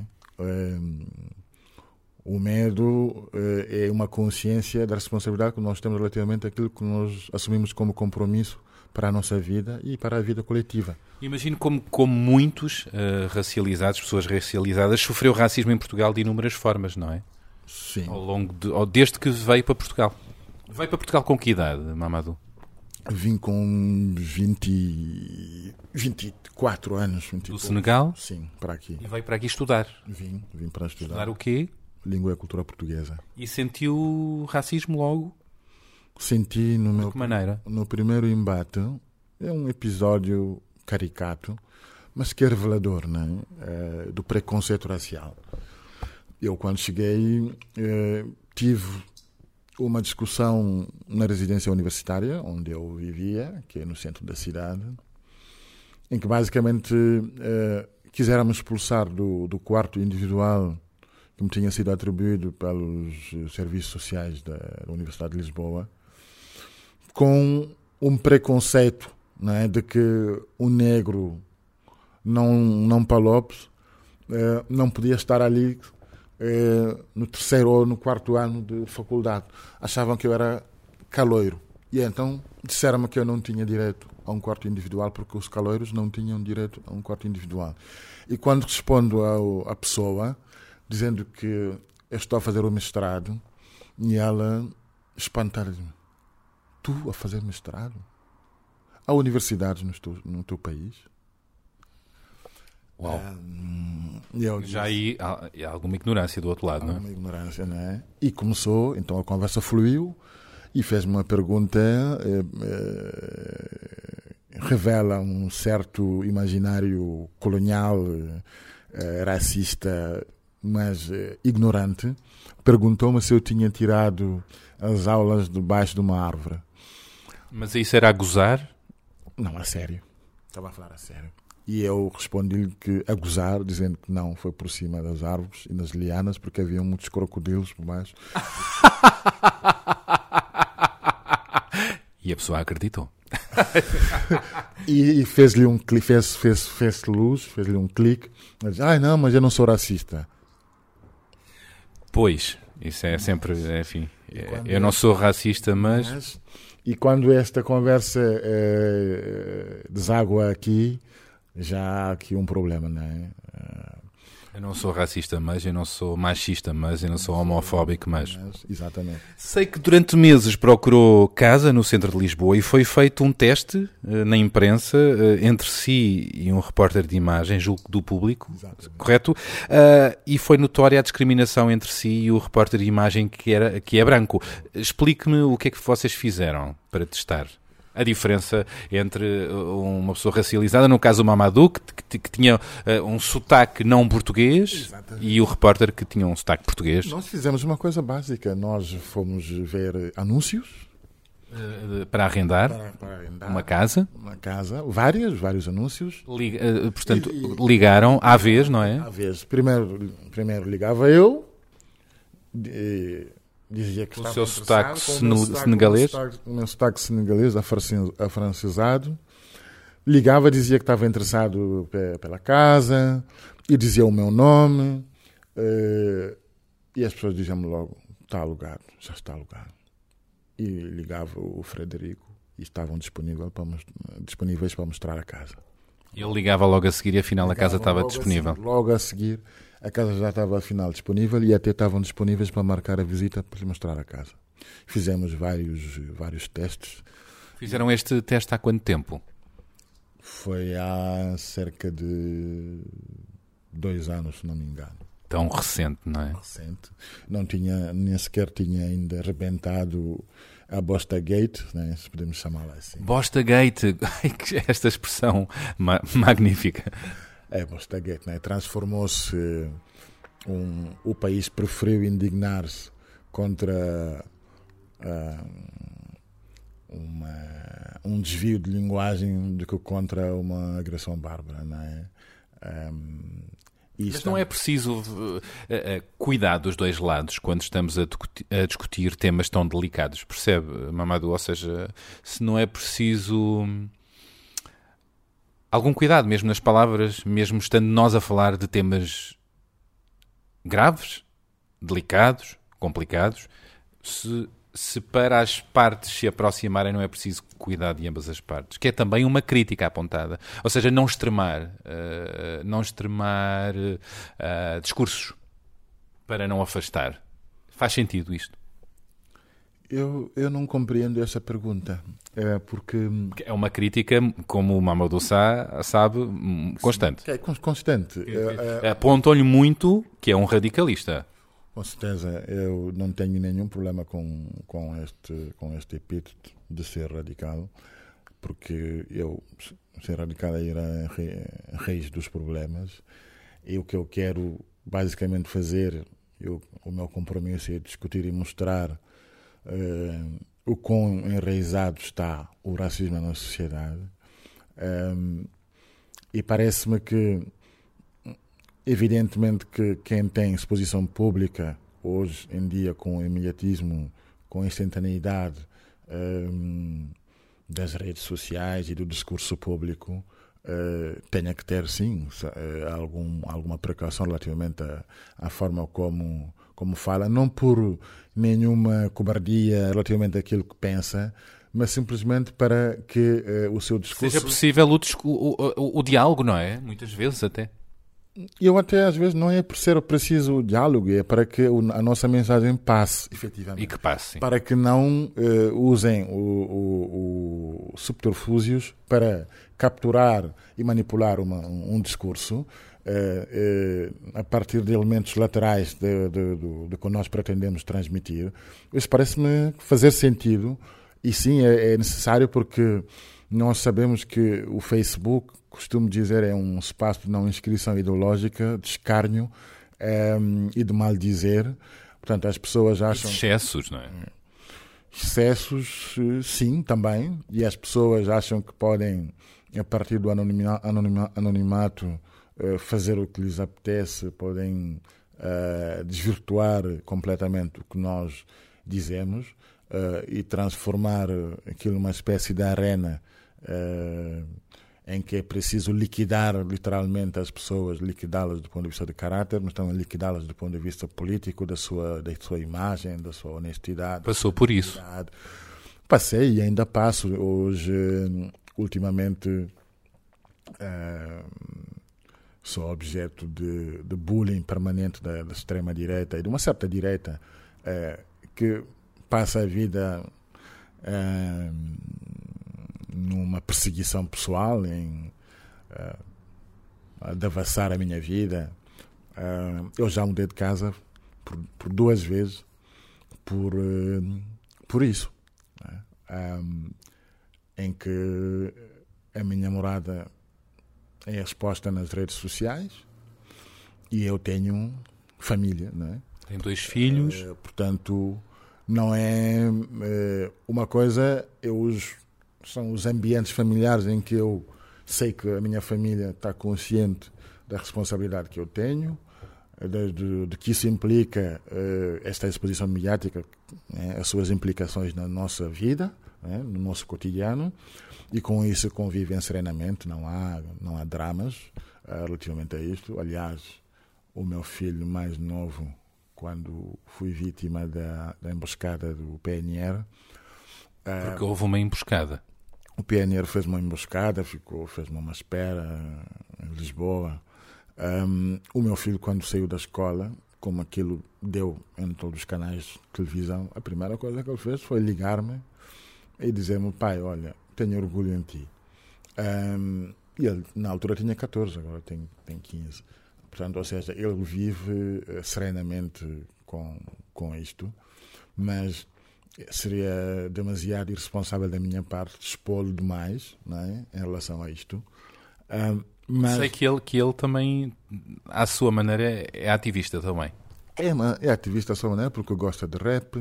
O medo é uma consciência da responsabilidade que nós temos relativamente àquilo que nós assumimos como compromisso para a nossa vida e para a vida coletiva. Imagino como muitos racializados, pessoas racializadas, sofreu racismo em Portugal de inúmeras formas, não é? Sim. Desde que veio para Portugal. Veio para Portugal com que idade, Mamadou? Vim com 24 anos. 22. Do Senegal? Sim, para aqui. E veio para aqui estudar? Vim para estudar. Estudar o quê? Língua e cultura portuguesa. E sentiu racismo logo? Senti De que maneira? No primeiro embate. É um episódio caricato, mas que é revelador, não é? Do preconceito racial. Eu, quando cheguei, tive uma discussão na residência universitária, onde eu vivia, que é no centro da cidade, em que basicamente quiseram me expulsar do quarto individual que me tinha sido atribuído pelos serviços sociais da Universidade de Lisboa, com um preconceito, não é, de que o negro não palopes não podia estar ali no terceiro ou no quarto ano de faculdade. Achavam que eu era caloiro. E então disseram-me que eu não tinha direito a um quarto individual porque os caloiros não tinham direito a um quarto individual. E quando respondo à pessoa dizendo que eu estou a fazer o mestrado, e ela espantar-me: tu a fazer mestrado? Há universidades no teu país? Uau. Já aí há alguma ignorância do outro lado, não é? Uma ignorância, não é? E começou, então a conversa fluiu e fez-me uma pergunta, revela um certo imaginário colonial, racista, mas ignorante. Perguntou-me se eu tinha tirado as aulas debaixo de uma árvore. Mas isso era a gozar? Não, a sério. Estava a falar a sério. E eu respondi-lhe que a gozar, dizendo que não, foi por cima das árvores e das lianas, porque havia muitos crocodilos por baixo. E a pessoa acreditou. E fez-lhe um clique, fez luz, fez-lhe um clique. Mas, não, mas eu não sou racista. Pois, isso é sempre, enfim, eu não sou racista, mas... E quando esta conversa deságua aqui, já há aqui um problema, não é? Eu não sou racista, mas eu não sou machista, mas eu não sou homofóbico, mas... Exatamente. Sei que durante meses procurou casa no centro de Lisboa e foi feito um teste na imprensa entre si e um repórter de imagem, julgo do Público, exatamente. Correto? E foi notória a discriminação entre si e o repórter de imagem que é branco. Explique-me o que é que vocês fizeram para testar a diferença entre uma pessoa racializada, no caso o Mamadou, que tinha um sotaque não português, exatamente, e o repórter que tinha um sotaque português. Nós fizemos uma coisa básica. Nós fomos ver anúncios. Para arrendar, uma casa. Uma casa, vários anúncios. Portanto, ligaram à vez, não é? À vez. Primeiro ligava eu, dizia que o estava seu sotaque senegalês. O meu sotaque senegalês, afrancesado. Ligava, dizia que estava interessado pela casa, e dizia o meu nome, e as pessoas diziam-me logo, está alugado, já está alugado. E ligava o Frederico, e estavam disponíveis para mostrar a casa. Ele ligava logo a seguir e afinal a casa estava disponível. Logo a seguir, a casa já estava afinal disponível e até estavam disponíveis para marcar a visita para lhes mostrar a casa. Fizemos vários testes. Fizeram este teste há quanto tempo? Foi há cerca de 2 anos, se não me engano. Tão recente, não é? Recente. Nem sequer tinha ainda arrebentado a Bosta Gate, né, se podemos chamá-la assim. Bosta Gate, esta expressão magnífica. Bosta Gate, né? Transformou-se, o país preferiu indignar-se contra um desvio de linguagem do que contra uma agressão bárbara, não é? Mas não é preciso cuidar dos dois lados quando estamos a discutir temas tão delicados, percebe, Mamadou? Ou seja, se não é preciso algum cuidado mesmo nas palavras, mesmo estando nós a falar de temas graves, delicados, complicados, se para as partes se aproximarem não é preciso cuidar de ambas as partes, que é também uma crítica apontada. Ou seja, não extremar discursos para não afastar. Faz sentido isto? Eu não compreendo essa pergunta, porque... É uma crítica, como o Mamadou sabe, constante. É constante. Apontam-lhe muito que é um radicalista. Com certeza, eu não tenho nenhum problema com este epíteto de ser radical, porque ser radical é ir à raiz dos problemas, e o que eu quero basicamente fazer, o meu compromisso é discutir e mostrar o quão enraizado está o racismo na sociedade, e parece-me que evidentemente que quem tem exposição pública hoje em dia, com o imediatismo, com a instantaneidade das redes sociais e do discurso público, tenha que ter sim alguma precaução relativamente à forma como fala, não por nenhuma cobardia relativamente àquilo que pensa, mas simplesmente para que o seu discurso... Seja possível o diálogo, não é? Muitas vezes até. Eu até às vezes não é por ser preciso o diálogo, é para que a nossa mensagem passe, efetivamente. E que passe, sim. Para que não usem os subterfúgios para capturar e manipular um discurso a partir de elementos laterais do que nós pretendemos transmitir. Isso parece-me fazer sentido, e sim, é necessário, porque nós sabemos que o Facebook, costumo dizer, é um espaço de não inscrição ideológica, de escárnio e de maldizer. Portanto, as pessoas acham... Excessos, não é? Excessos, sim, também. E as pessoas acham que podem, a partir do anonimato, fazer o que lhes apetece, podem desvirtuar completamente o que nós dizemos e transformar aquilo numa espécie de arena em que é preciso liquidar literalmente as pessoas, liquidá-las do ponto de vista de caráter, mas também liquidá-las do ponto de vista político, da sua imagem, da sua honestidade. Passou por isso. Passei e ainda passo. Hoje, ultimamente, sou objeto de bullying permanente da extrema-direita e de uma certa direita que passa a vida numa perseguição pessoal, a devassar a minha vida. Eu já mudei de casa por 2 vezes por isso, em que a minha morada é exposta nas redes sociais e eu tenho família, não é? Tem 2 filhos. Portanto, não é uma coisa, são os ambientes familiares em que eu sei que a minha família está consciente da responsabilidade que eu tenho, de que isso implica, esta exposição mediática, as suas implicações na nossa vida, no nosso cotidiano, e com isso convivem serenamente, não há dramas relativamente a isto. Aliás, o meu filho mais novo, quando fui vítima da emboscada do PNR... Porque houve uma emboscada. O PNR fez uma emboscada, fez-me uma espera em Lisboa. O meu filho, quando saiu da escola, como aquilo deu em todos os canais de televisão, a primeira coisa que ele fez foi ligar-me e dizer-me: pai, olha, tenho orgulho em ti. E ele, na altura, tinha 14, agora tem 15. Portanto, ou seja, ele vive serenamente com isto, mas seria demasiado irresponsável da minha parte expô-lo demais, não é, em relação a isto. Mas sei que ele também, à sua maneira, é ativista também. É ativista à sua maneira porque gosta de rap.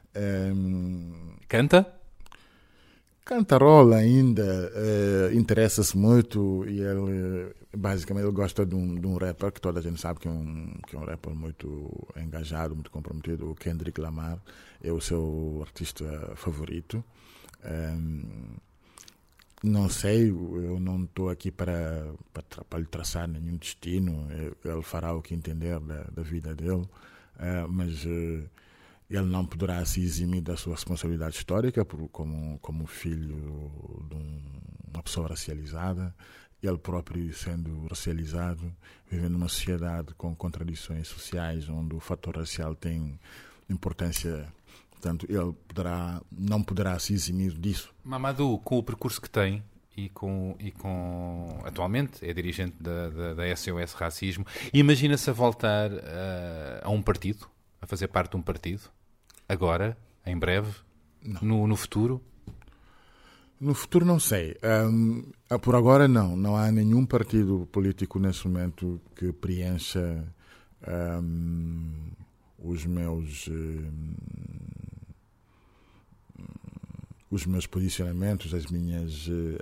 Canta? Cantarola ainda, interessa-se muito e ele, basicamente, ele gosta de um rapper que toda a gente sabe que é um rapper muito engajado, muito comprometido. O Kendrick Lamar é o seu artista favorito. Não sei, eu não estou aqui para lhe traçar nenhum destino. Ele fará o que entender da vida dele, mas ele não poderá se eximir da sua responsabilidade histórica como filho de uma pessoa racializada, ele próprio sendo racializado, vivendo numa sociedade com contradições sociais onde o fator racial tem importância. Portanto, ele não poderá se eximir disso. Mamadou, com o percurso que tem e com atualmente é dirigente da SOS Racismo, imagina-se a voltar a um partido, a fazer parte de um partido? Agora, em breve, no futuro? No futuro não sei. Por agora não há nenhum partido político nesse momento que preencha os meus posicionamentos, as minhas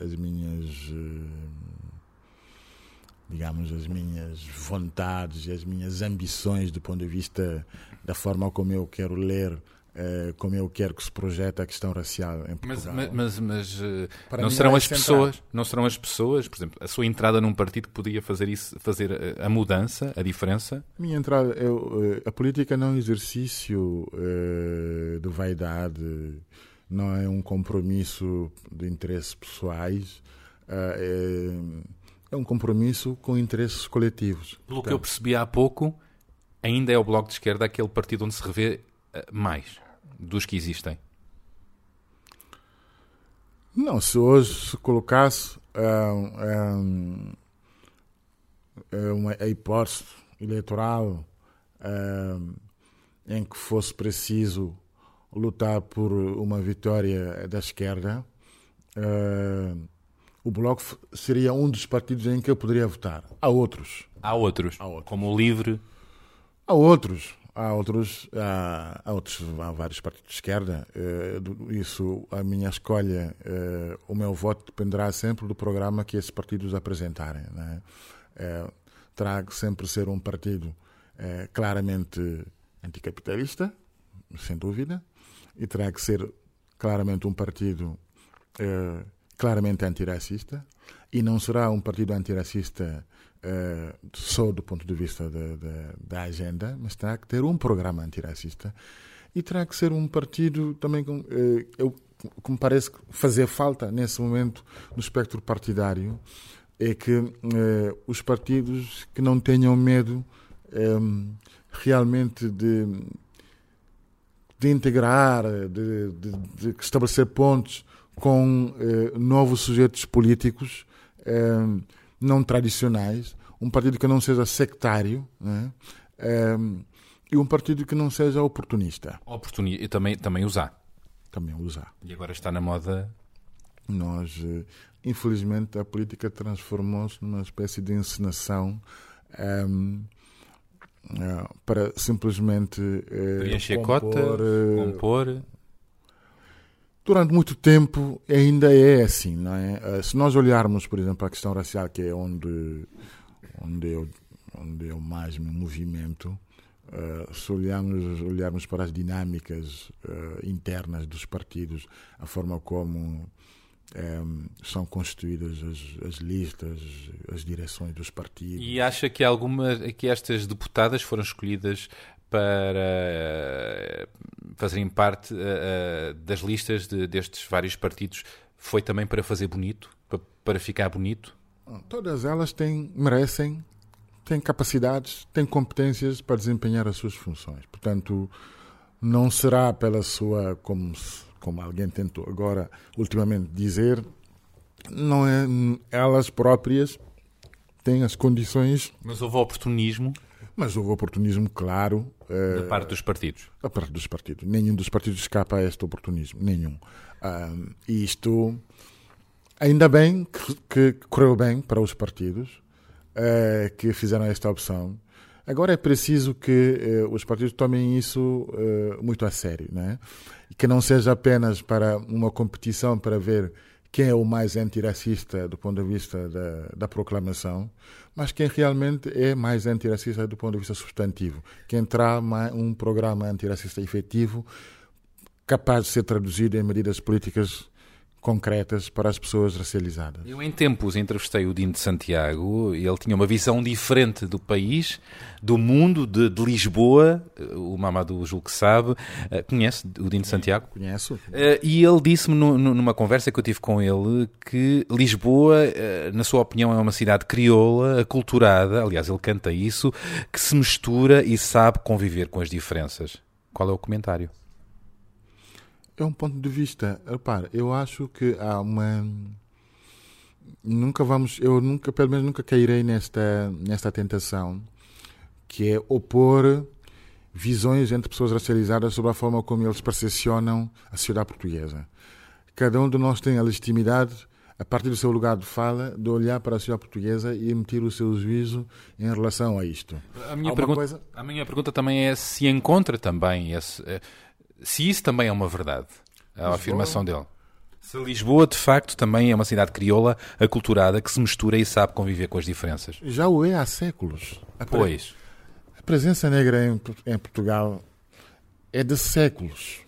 digamos, as minhas vontades, as minhas ambições do ponto de vista da forma como eu quero ler, como eu quero que se projete a questão racial em Portugal. Mas não serão as pessoas, por exemplo, a sua entrada num partido que podia fazer a mudança, a diferença? Minha entrada, a política não é um exercício de vaidade, não é um compromisso de interesses pessoais, é um compromisso com interesses coletivos. Pelo que eu percebi há pouco, ainda é o Bloco de Esquerda aquele partido onde se revê mais dos que existem. Não, se hoje se colocasse a hipótese eleitoral em que fosse preciso lutar por uma vitória da esquerda, o Bloco seria um dos partidos em que eu poderia votar. Há outros. Como o LIVRE. Há outros. há vários partidos de esquerda. A minha escolha, o meu voto dependerá sempre do programa que esses partidos apresentarem, né? Terá que sempre ser um partido claramente anticapitalista, sem dúvida, e terá que ser claramente um partido claramente antirracista, e não será um partido antirracista só do ponto de vista da agenda, mas terá que ter um programa antirracista, e terá que ser um partido também que me parece fazer falta nesse momento no espectro partidário, é que os partidos que não tenham medo realmente de integrar, de estabelecer pontos com novos sujeitos políticos não tradicionais, um partido que não seja sectário, né? E um partido que não seja oportunista. E também usar. Também usar. E agora está na moda. Nós, infelizmente, a política transformou-se numa espécie de encenação para simplesmente encher cota, compor. Durante muito tempo ainda é assim, não é? Se nós olharmos, por exemplo, a questão racial, que é onde eu mais me movimento, se olharmos para as dinâmicas internas dos partidos, a forma como são constituídas as listas, as direções dos partidos. E acha que estas deputadas foram escolhidas para fazerem parte das listas destes vários partidos, foi também para fazer bonito, para ficar bonito? Todas elas merecem, têm capacidades, têm competências para desempenhar as suas funções. Portanto, não será pela sua, como alguém tentou agora ultimamente dizer, não é, elas próprias têm as condições. Mas houve oportunismo? Mas houve oportunismo, claro. Da parte dos partidos? Da parte dos partidos. Nenhum dos partidos escapa a este oportunismo. Nenhum. E isto, ainda bem que correu bem para os partidos que fizeram esta opção. Agora é preciso que os partidos tomem isso muito a sério, né? E que não seja apenas para uma competição para ver quem é o mais antirracista do ponto de vista da proclamação, mas quem realmente é mais antirracista do ponto de vista substantivo. Quem terá um programa antirracista efetivo capaz de ser traduzido em medidas políticas concretas para as pessoas racializadas. Eu, em tempos, entrevistei o Dino de Santiago e ele tinha uma visão diferente do país, do mundo, de Lisboa. O Mamadou julgo que sabe. Conhece o Dino de Santiago? Conheço. E ele disse-me, numa conversa que eu tive com ele, que Lisboa, na sua opinião, é uma cidade crioula, aculturada, aliás, ele canta isso, que se mistura e sabe conviver com as diferenças. Qual é o comentário? É um ponto de vista. Repara, eu acho que há uma... pelo menos nunca cairei nesta tentação, que é opor visões entre pessoas racializadas sobre a forma como eles percepcionam a sociedade portuguesa. Cada um de nós tem a legitimidade, a partir do seu lugar de fala, de olhar para a sociedade portuguesa e emitir o seu juízo em relação a isto. A minha pergunta também é se encontra também se isso também é uma verdade, a afirmação dele. Se Lisboa, de facto, também é uma cidade crioula, aculturada, que se mistura e sabe conviver com as diferenças. Já o é há séculos. Pois. A presença negra em Portugal é de séculos.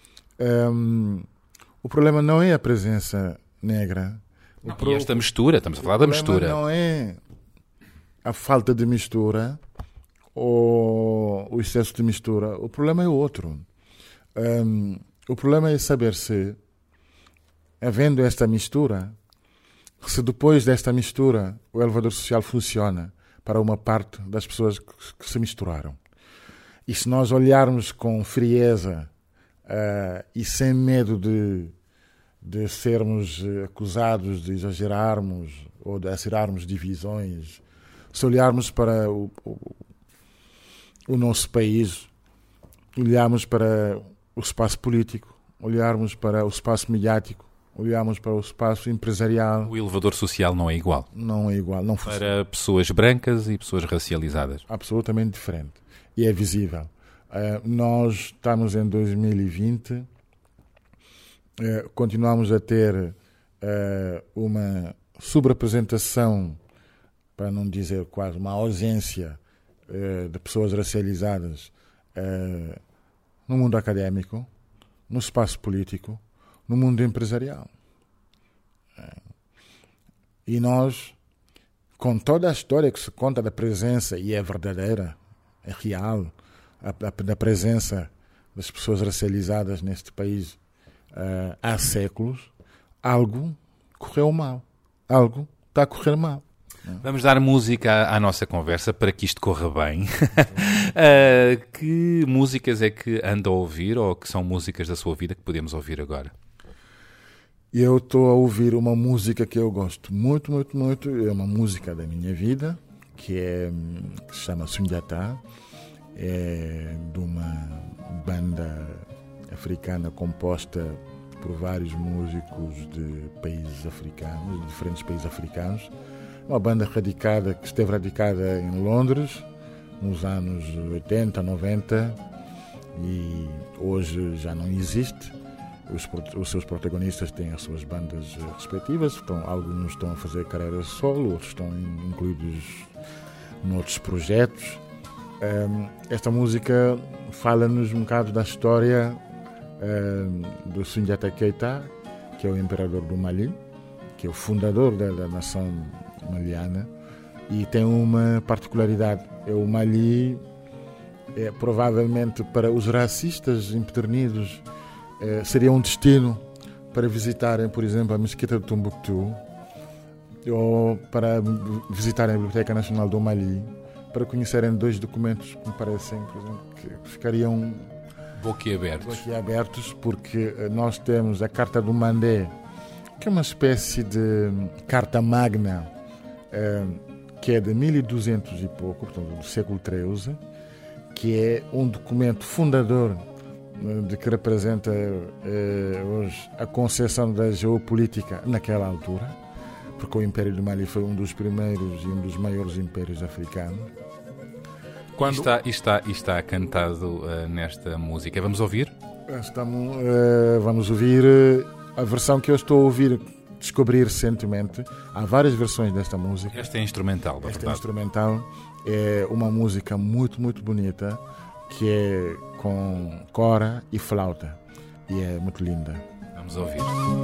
O problema não é a presença negra. E esta mistura, estamos a falar da mistura. Não é a falta de mistura ou o excesso de mistura. O problema é outro. O problema é saber se, havendo esta mistura, se depois desta mistura o elevador social funciona para uma parte das pessoas que se misturaram. E se nós olharmos com frieza e sem medo de sermos acusados de exagerarmos ou de acerarmos divisões, se olharmos para o nosso país, olharmos para o espaço político, olharmos para o espaço mediático, olharmos para o espaço empresarial. O elevador social não é igual. Não é igual. Não funciona. Para pessoas brancas e pessoas racializadas. Absolutamente diferente. E é visível. Nós estamos em 2020, continuamos a ter uma subrepresentação, para não dizer quase uma ausência de pessoas racializadas no mundo académico, no espaço político, no mundo empresarial. E nós, com toda a história que se conta da presença, e é verdadeira, é real, da presença das pessoas racializadas neste país há séculos, algo correu mal. Algo está a correr mal. Vamos dar música à nossa conversa para que isto corra bem. Que músicas é que anda a ouvir, ou que são músicas da sua vida que podemos ouvir agora? Eu estou a ouvir uma música que eu gosto muito, muito, muito. É uma música da minha vida, que se chama Sundiata. É de uma banda africana composta por vários músicos de países africanos, de diferentes países africanos. Uma banda que esteve radicada em Londres nos anos 80, 90 e hoje já não existe. Os seus protagonistas têm as suas bandas respectivas, alguns estão a fazer carreira solo, outros estão incluídos noutros projetos. Esta música fala-nos um bocado da história do Sundiata Keita, que é o imperador do Mali, que é o fundador da nação maliana, e tem uma particularidade. O Mali é provavelmente, para os racistas empedernidos, seria um destino para visitarem, por exemplo, a Mesquita de Tombouctou, ou para visitarem a Biblioteca Nacional do Mali, para conhecerem dois documentos que me parecem, por exemplo, que ficariam boquiabertos, porque nós temos a Carta do Mandé, que é uma espécie de carta magna, que é de 1200 e pouco, portanto, do século XIII, que é um documento fundador de que representa hoje a concepção da geopolítica naquela altura, porque o Império do Mali foi um dos primeiros e um dos maiores impérios africanos. Está cantado nesta música. Vamos ouvir? Vamos ouvir a versão que eu estou a ouvir, descobrir recentemente. Há várias versões desta música. Esta é instrumental, da verdade. Esta é instrumental. É uma música muito, muito bonita, que é com cora e flauta. E é muito linda. Vamos ouvir.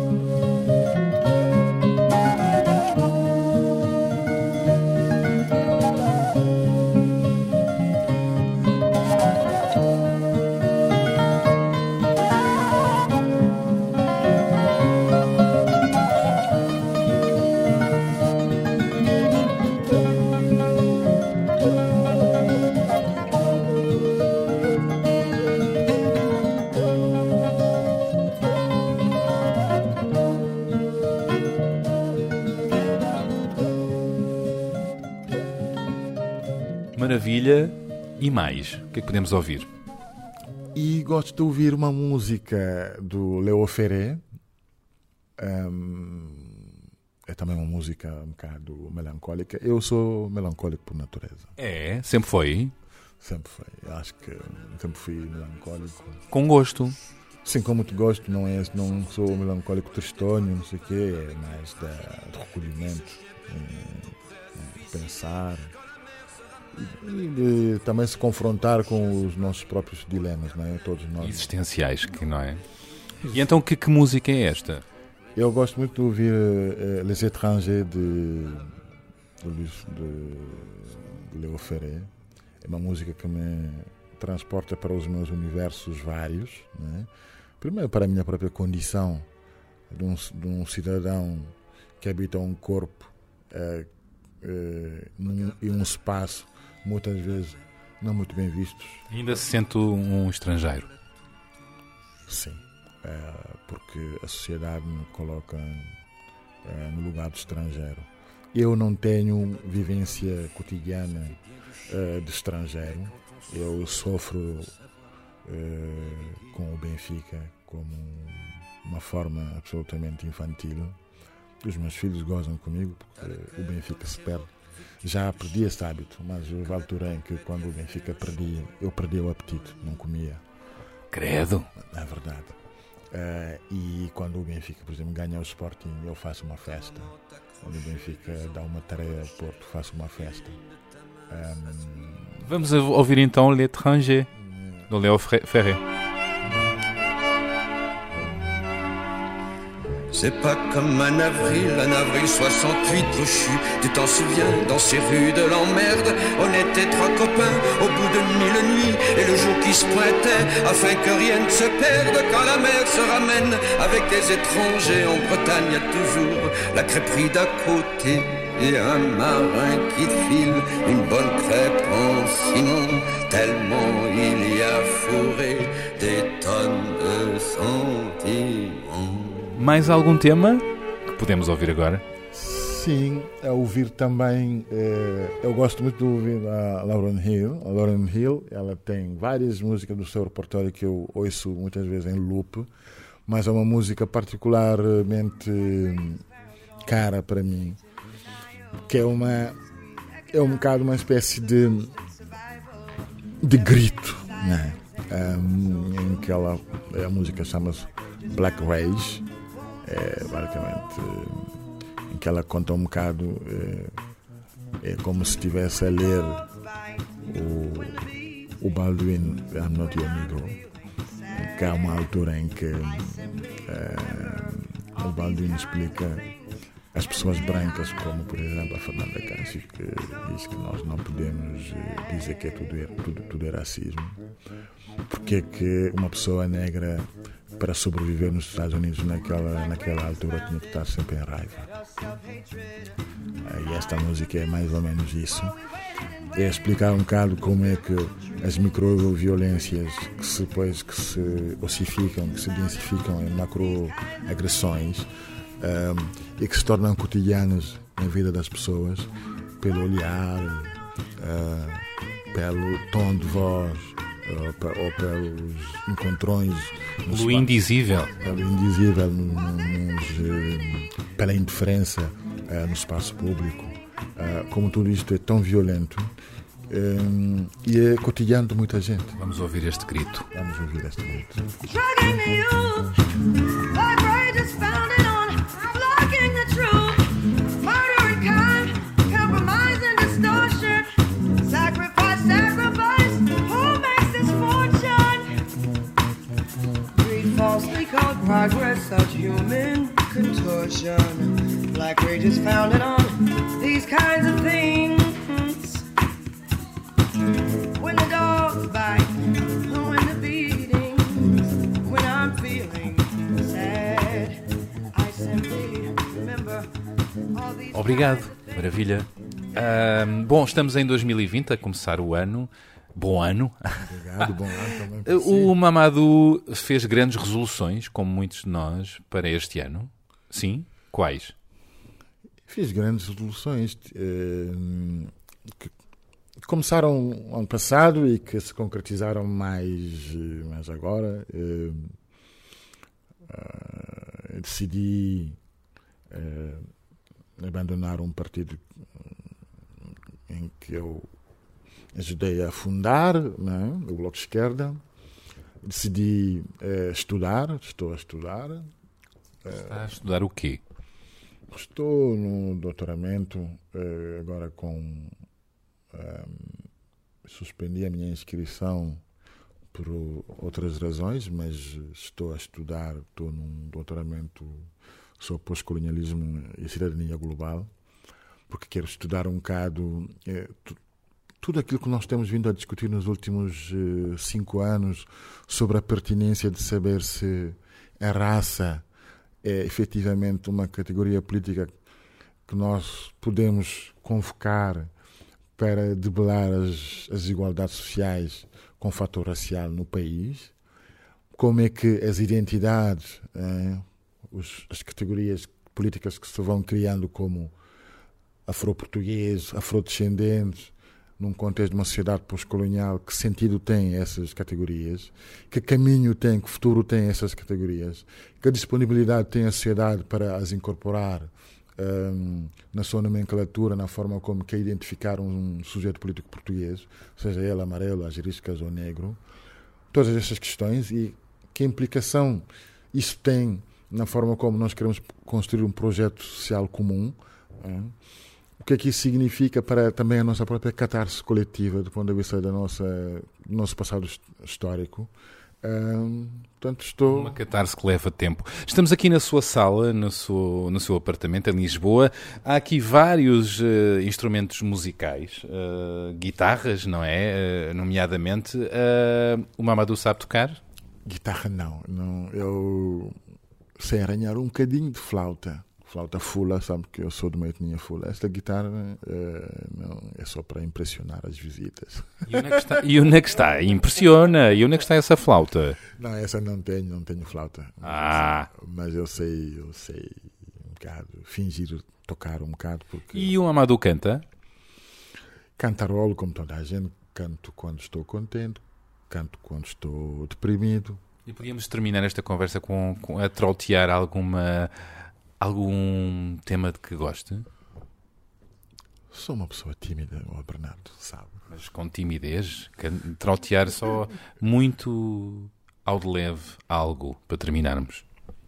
Maravilha. E mais? O que é que podemos ouvir? E gosto de ouvir uma música do Léo Ferré. É também uma música um bocado melancólica. Eu sou melancólico por natureza. É? Sempre foi? Sempre foi. Eu acho que sempre fui melancólico. Com gosto? Sim, com muito gosto. Não sou melancólico tristonho, não sei o quê. É mais do recolhimento. Pensar. E de também se confrontar com os nossos próprios dilemas, não é? Todos nós. Existenciais, que não é? E então que música é esta? Eu gosto muito de ouvir Les Étrangers de Léo Ferré. É uma música que me transporta para os meus universos vários, não é? Primeiro para a minha própria condição de um cidadão que habita um corpo e um espaço muitas vezes não muito bem vistos. Ainda se sente um estrangeiro? Sim, porque a sociedade me coloca no lugar do estrangeiro. Eu não tenho vivência cotidiana de estrangeiro. Eu sofro com o Benfica como uma forma absolutamente infantil. Os meus filhos gozam comigo porque o Benfica se perde já perdi esse hábito, mas houve a altura em que quando o Benfica perdia, eu perdia o apetite, não comia. Credo. É verdade. E quando o Benfica, por exemplo, ganha o Sporting, eu faço uma festa. Quando o Benfica dá uma tarefa ao Porto, faço uma festa. Vamos ouvir então L'Étranger, do Léo Ferré. C'est pas comme un avril 68 crochu. Tu t'en souviens, dans ces rues de l'emmerde, on était 3 copains au bout de 1000 nuits. Et le jour qui se pointait, afin que rien ne se perde, quand la mer se ramène avec des étrangers. En Bretagne, y a toujours la crêperie d'à côté et un marin qui file une bonne crêpe en ciment. Tellement il y a fourré des tonnes de sentiments. Mais algum tema que podemos ouvir agora? Sim, a ouvir também, eu gosto muito de ouvir a Lauryn Hill. A Lauryn Hill, ela tem várias músicas do seu repertório que eu ouço muitas vezes em loop, mas é uma música particularmente cara para mim, que é um bocado uma espécie de grito, né? Em que a música chama-se Black Rage. Basicamente em que ela conta um bocado, é como se estivesse a ler o Baldwin, I'm Not Your Negro, que há uma altura em que o Baldwin explica as pessoas brancas, como por exemplo a Fernanda Cancio, que diz que nós não podemos dizer que tudo é racismo. Porque é que uma pessoa negra, para sobreviver nos Estados Unidos naquela altura, tinha que estar sempre em raiva? E esta música é mais ou menos isso. É explicar um bocado como é que as microviolências que se ossificam, que se densificam em macroagressões, e que se tornam cotidianas na vida das pessoas, pelo olhar, pelo tom de voz, ou pelos encontrões, pelo indizível, pela indiferença no espaço público. Como tudo isto é tão violento, e é cotidiano de muita gente. Vamos ouvir este grito. Falsely called progress, such human contortion. Black rage is founded on these kinds of things. When the dogs bite, when the beatings, when I'm feeling sad, I simply remember all these. Obrigado, maravilha. Bom, estamos em 2020, a começar o ano. Bom ano. Obrigado, bom ano também. O Mamadou fez grandes resoluções, como muitos de nós, para este ano. Sim? Quais? Fiz grandes resoluções que começaram ano passado e que se concretizaram mais agora. Decidi abandonar um partido em que eu ajudei a fundar, né, o Bloco de Esquerda. Decidi estou a estudar. Está a estudar o quê? Estou no doutoramento, agora suspendi a minha inscrição por outras razões, mas estou a estudar, estou num doutoramento sobre pós-colonialismo e cidadania global, porque quero estudar um bocado tudo aquilo que nós temos vindo a discutir nos últimos 5 anos sobre a pertinência de saber se a raça é efetivamente uma categoria política que nós podemos convocar para debelar as desigualdades sociais com o fator racial no país. Como é que as identidades, as categorias políticas que se vão criando como afro-portugueses, afrodescendentes, num contexto de uma sociedade pós-colonial, que sentido têm essas categorias, que caminho tem, que futuro têm essas categorias, que disponibilidade tem a sociedade para as incorporar na sua nomenclatura, na forma como quer identificar um sujeito político português, seja ele amarelo, asteriscas ou negro, todas essas questões e que implicação isso tem na forma como nós queremos construir um projeto social comum, o que é que isso significa para também a nossa própria catarse coletiva do ponto de vista do nosso passado histórico. Portanto, Uma catarse que leva tempo. Estamos aqui na sua sala, no seu apartamento em Lisboa. Há aqui vários instrumentos musicais, guitarras, não é? Nomeadamente, o Mamadou sabe tocar? Guitarra não. Eu sei arranhar um bocadinho de flauta fula, sabe que eu sou de uma etnia fula. Esta guitarra não é só para impressionar as visitas. E onde é que está? Impressiona. E onde é que está essa flauta? Não, essa não tenho flauta. Mas eu sei um bocado, fingir tocar um bocado. Porque... E o Mamadou canta? Cantarolo, como toda a gente. Canto quando estou contente, canto quando estou deprimido. E podíamos terminar esta conversa com a trautear algum tema de que goste? Sou uma pessoa tímida, o Bernardo sabe. Mas com timidez? Trautear só muito ao de leve algo, para terminarmos.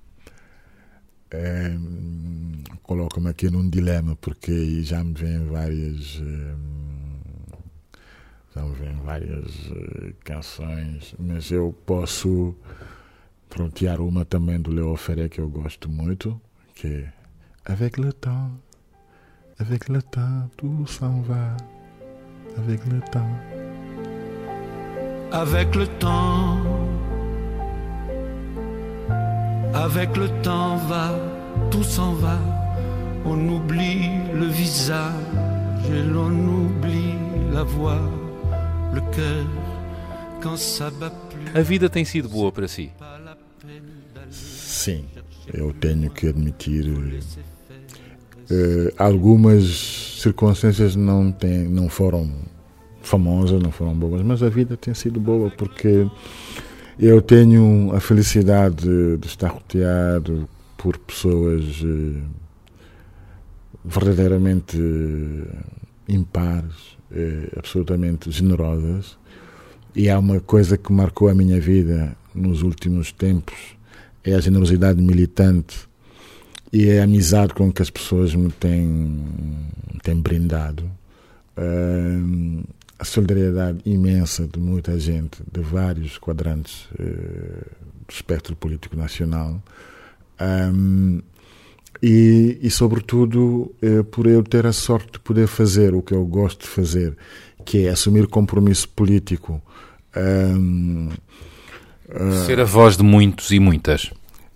Coloca-me aqui num dilema, porque já me vêm várias canções, mas eu posso trautear uma também do Léo Ferré que eu gosto muito, que é Avec le temps, tout s'en va. Avec le temps. Avec le temps va, tout s'en va. On oublie le visage et l'on oublie la voix, le cœur quand ça bat plus. A vida tem sido boa para si? Sim, eu tenho que admitir, algumas circunstâncias não foram famosas, não foram boas, mas a vida tem sido boa porque eu tenho a felicidade de estar rodeado por pessoas verdadeiramente impares, absolutamente generosas, e há uma coisa que marcou a minha vida nos últimos tempos, é a generosidade militante e a amizade com que as pessoas me têm brindado, a solidariedade imensa de muita gente de vários quadrantes do espectro político nacional, e sobretudo por eu ter a sorte de poder fazer o que eu gosto de fazer, que é assumir compromisso político, ser a voz de muitos e muitas.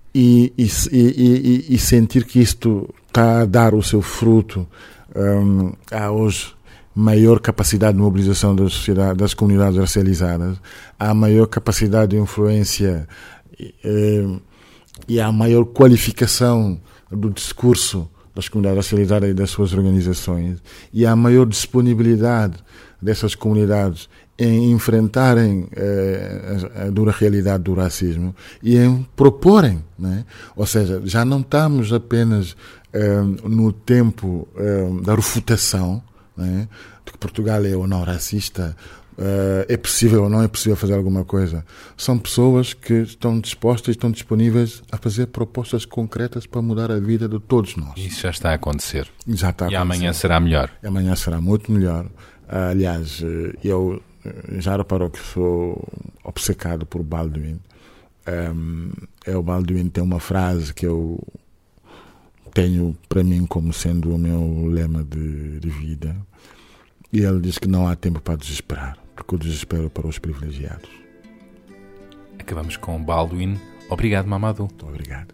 E sentir que isto está a dar o seu fruto. Há hoje maior capacidade de mobilização da sociedade, das comunidades racializadas, há maior capacidade de influência e há maior qualificação do discurso das comunidades racializadas e das suas organizações, e há maior disponibilidade dessas comunidades em enfrentarem a dura realidade do racismo e em proporem, né? Ou seja, já não estamos apenas no tempo da refutação, né? De que Portugal é ou não racista, é possível ou não é possível fazer alguma coisa. São pessoas que estão dispostas e estão disponíveis a fazer propostas concretas para mudar a vida de todos nós. Isso já está a acontecer. Já está a acontecer. E amanhã será melhor. Amanhã será muito melhor. Aliás, eu já reparou que sou obcecado por Balduin. O Balduin tem uma frase que eu tenho para mim como sendo o meu lema de vida, e ele diz que não há tempo para desesperar, porque o desespero é para os privilegiados. Acabamos com Balduin. Obrigado, Mamadou. Muito obrigado.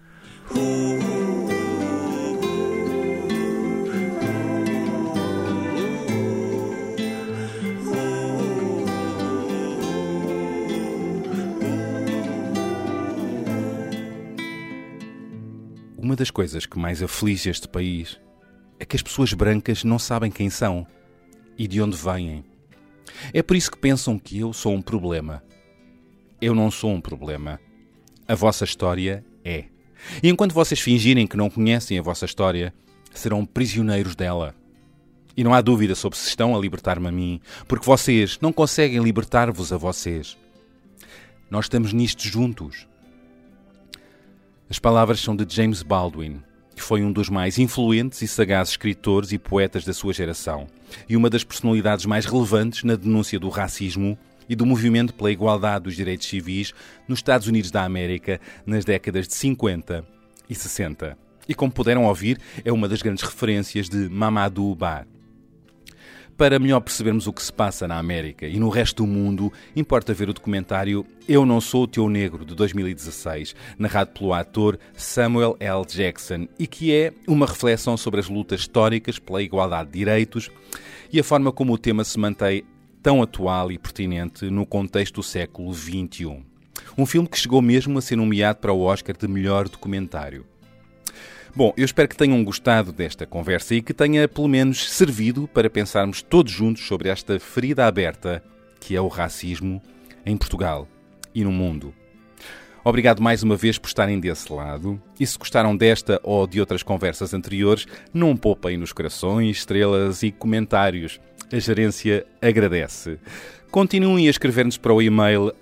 Uma das coisas que mais aflige este país é que as pessoas brancas não sabem quem são e de onde vêm. É por isso que pensam que eu sou um problema. Eu não sou um problema. A vossa história é. E enquanto vocês fingirem que não conhecem a vossa história, serão prisioneiros dela. E não há dúvida sobre se estão a libertar-me a mim, porque vocês não conseguem libertar-vos a vocês. Nós estamos nisto juntos. As palavras são de James Baldwin, que foi um dos mais influentes e sagazes escritores e poetas da sua geração, e uma das personalidades mais relevantes na denúncia do racismo e do movimento pela igualdade dos direitos civis nos Estados Unidos da América nas décadas de 50 e 60. E como puderam ouvir, é uma das grandes referências de Mamadou Ba. Para melhor percebermos o que se passa na América e no resto do mundo, importa ver o documentário Eu Não Sou o Teu Negro, de 2016, narrado pelo ator Samuel L. Jackson, e que é uma reflexão sobre as lutas históricas pela igualdade de direitos e a forma como o tema se mantém tão atual e pertinente no contexto do século XXI. Um filme que chegou mesmo a ser nomeado para o Oscar de melhor documentário. Bom, eu espero que tenham gostado desta conversa e que tenha pelo menos servido para pensarmos todos juntos sobre esta ferida aberta que é o racismo em Portugal e no mundo. Obrigado mais uma vez por estarem desse lado e se gostaram desta ou de outras conversas anteriores, não poupem nos corações, estrelas e comentários. A gerência agradece. Continuem a escrever-nos para o e-mail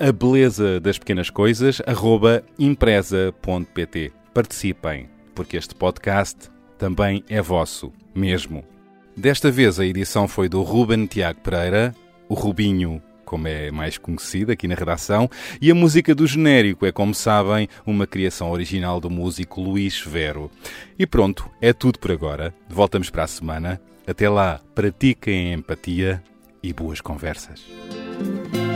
abelezadaspequenascoisas@impresa.pt. Participem, porque este podcast também é vosso, mesmo. Desta vez a edição foi do Ruben Tiago Pereira, o Rubinho, como é mais conhecido aqui na redação, e a música do genérico é, como sabem, uma criação original do músico Luís Vero. E pronto, é tudo por agora. Voltamos para a semana. Até lá, pratiquem a empatia e boas conversas.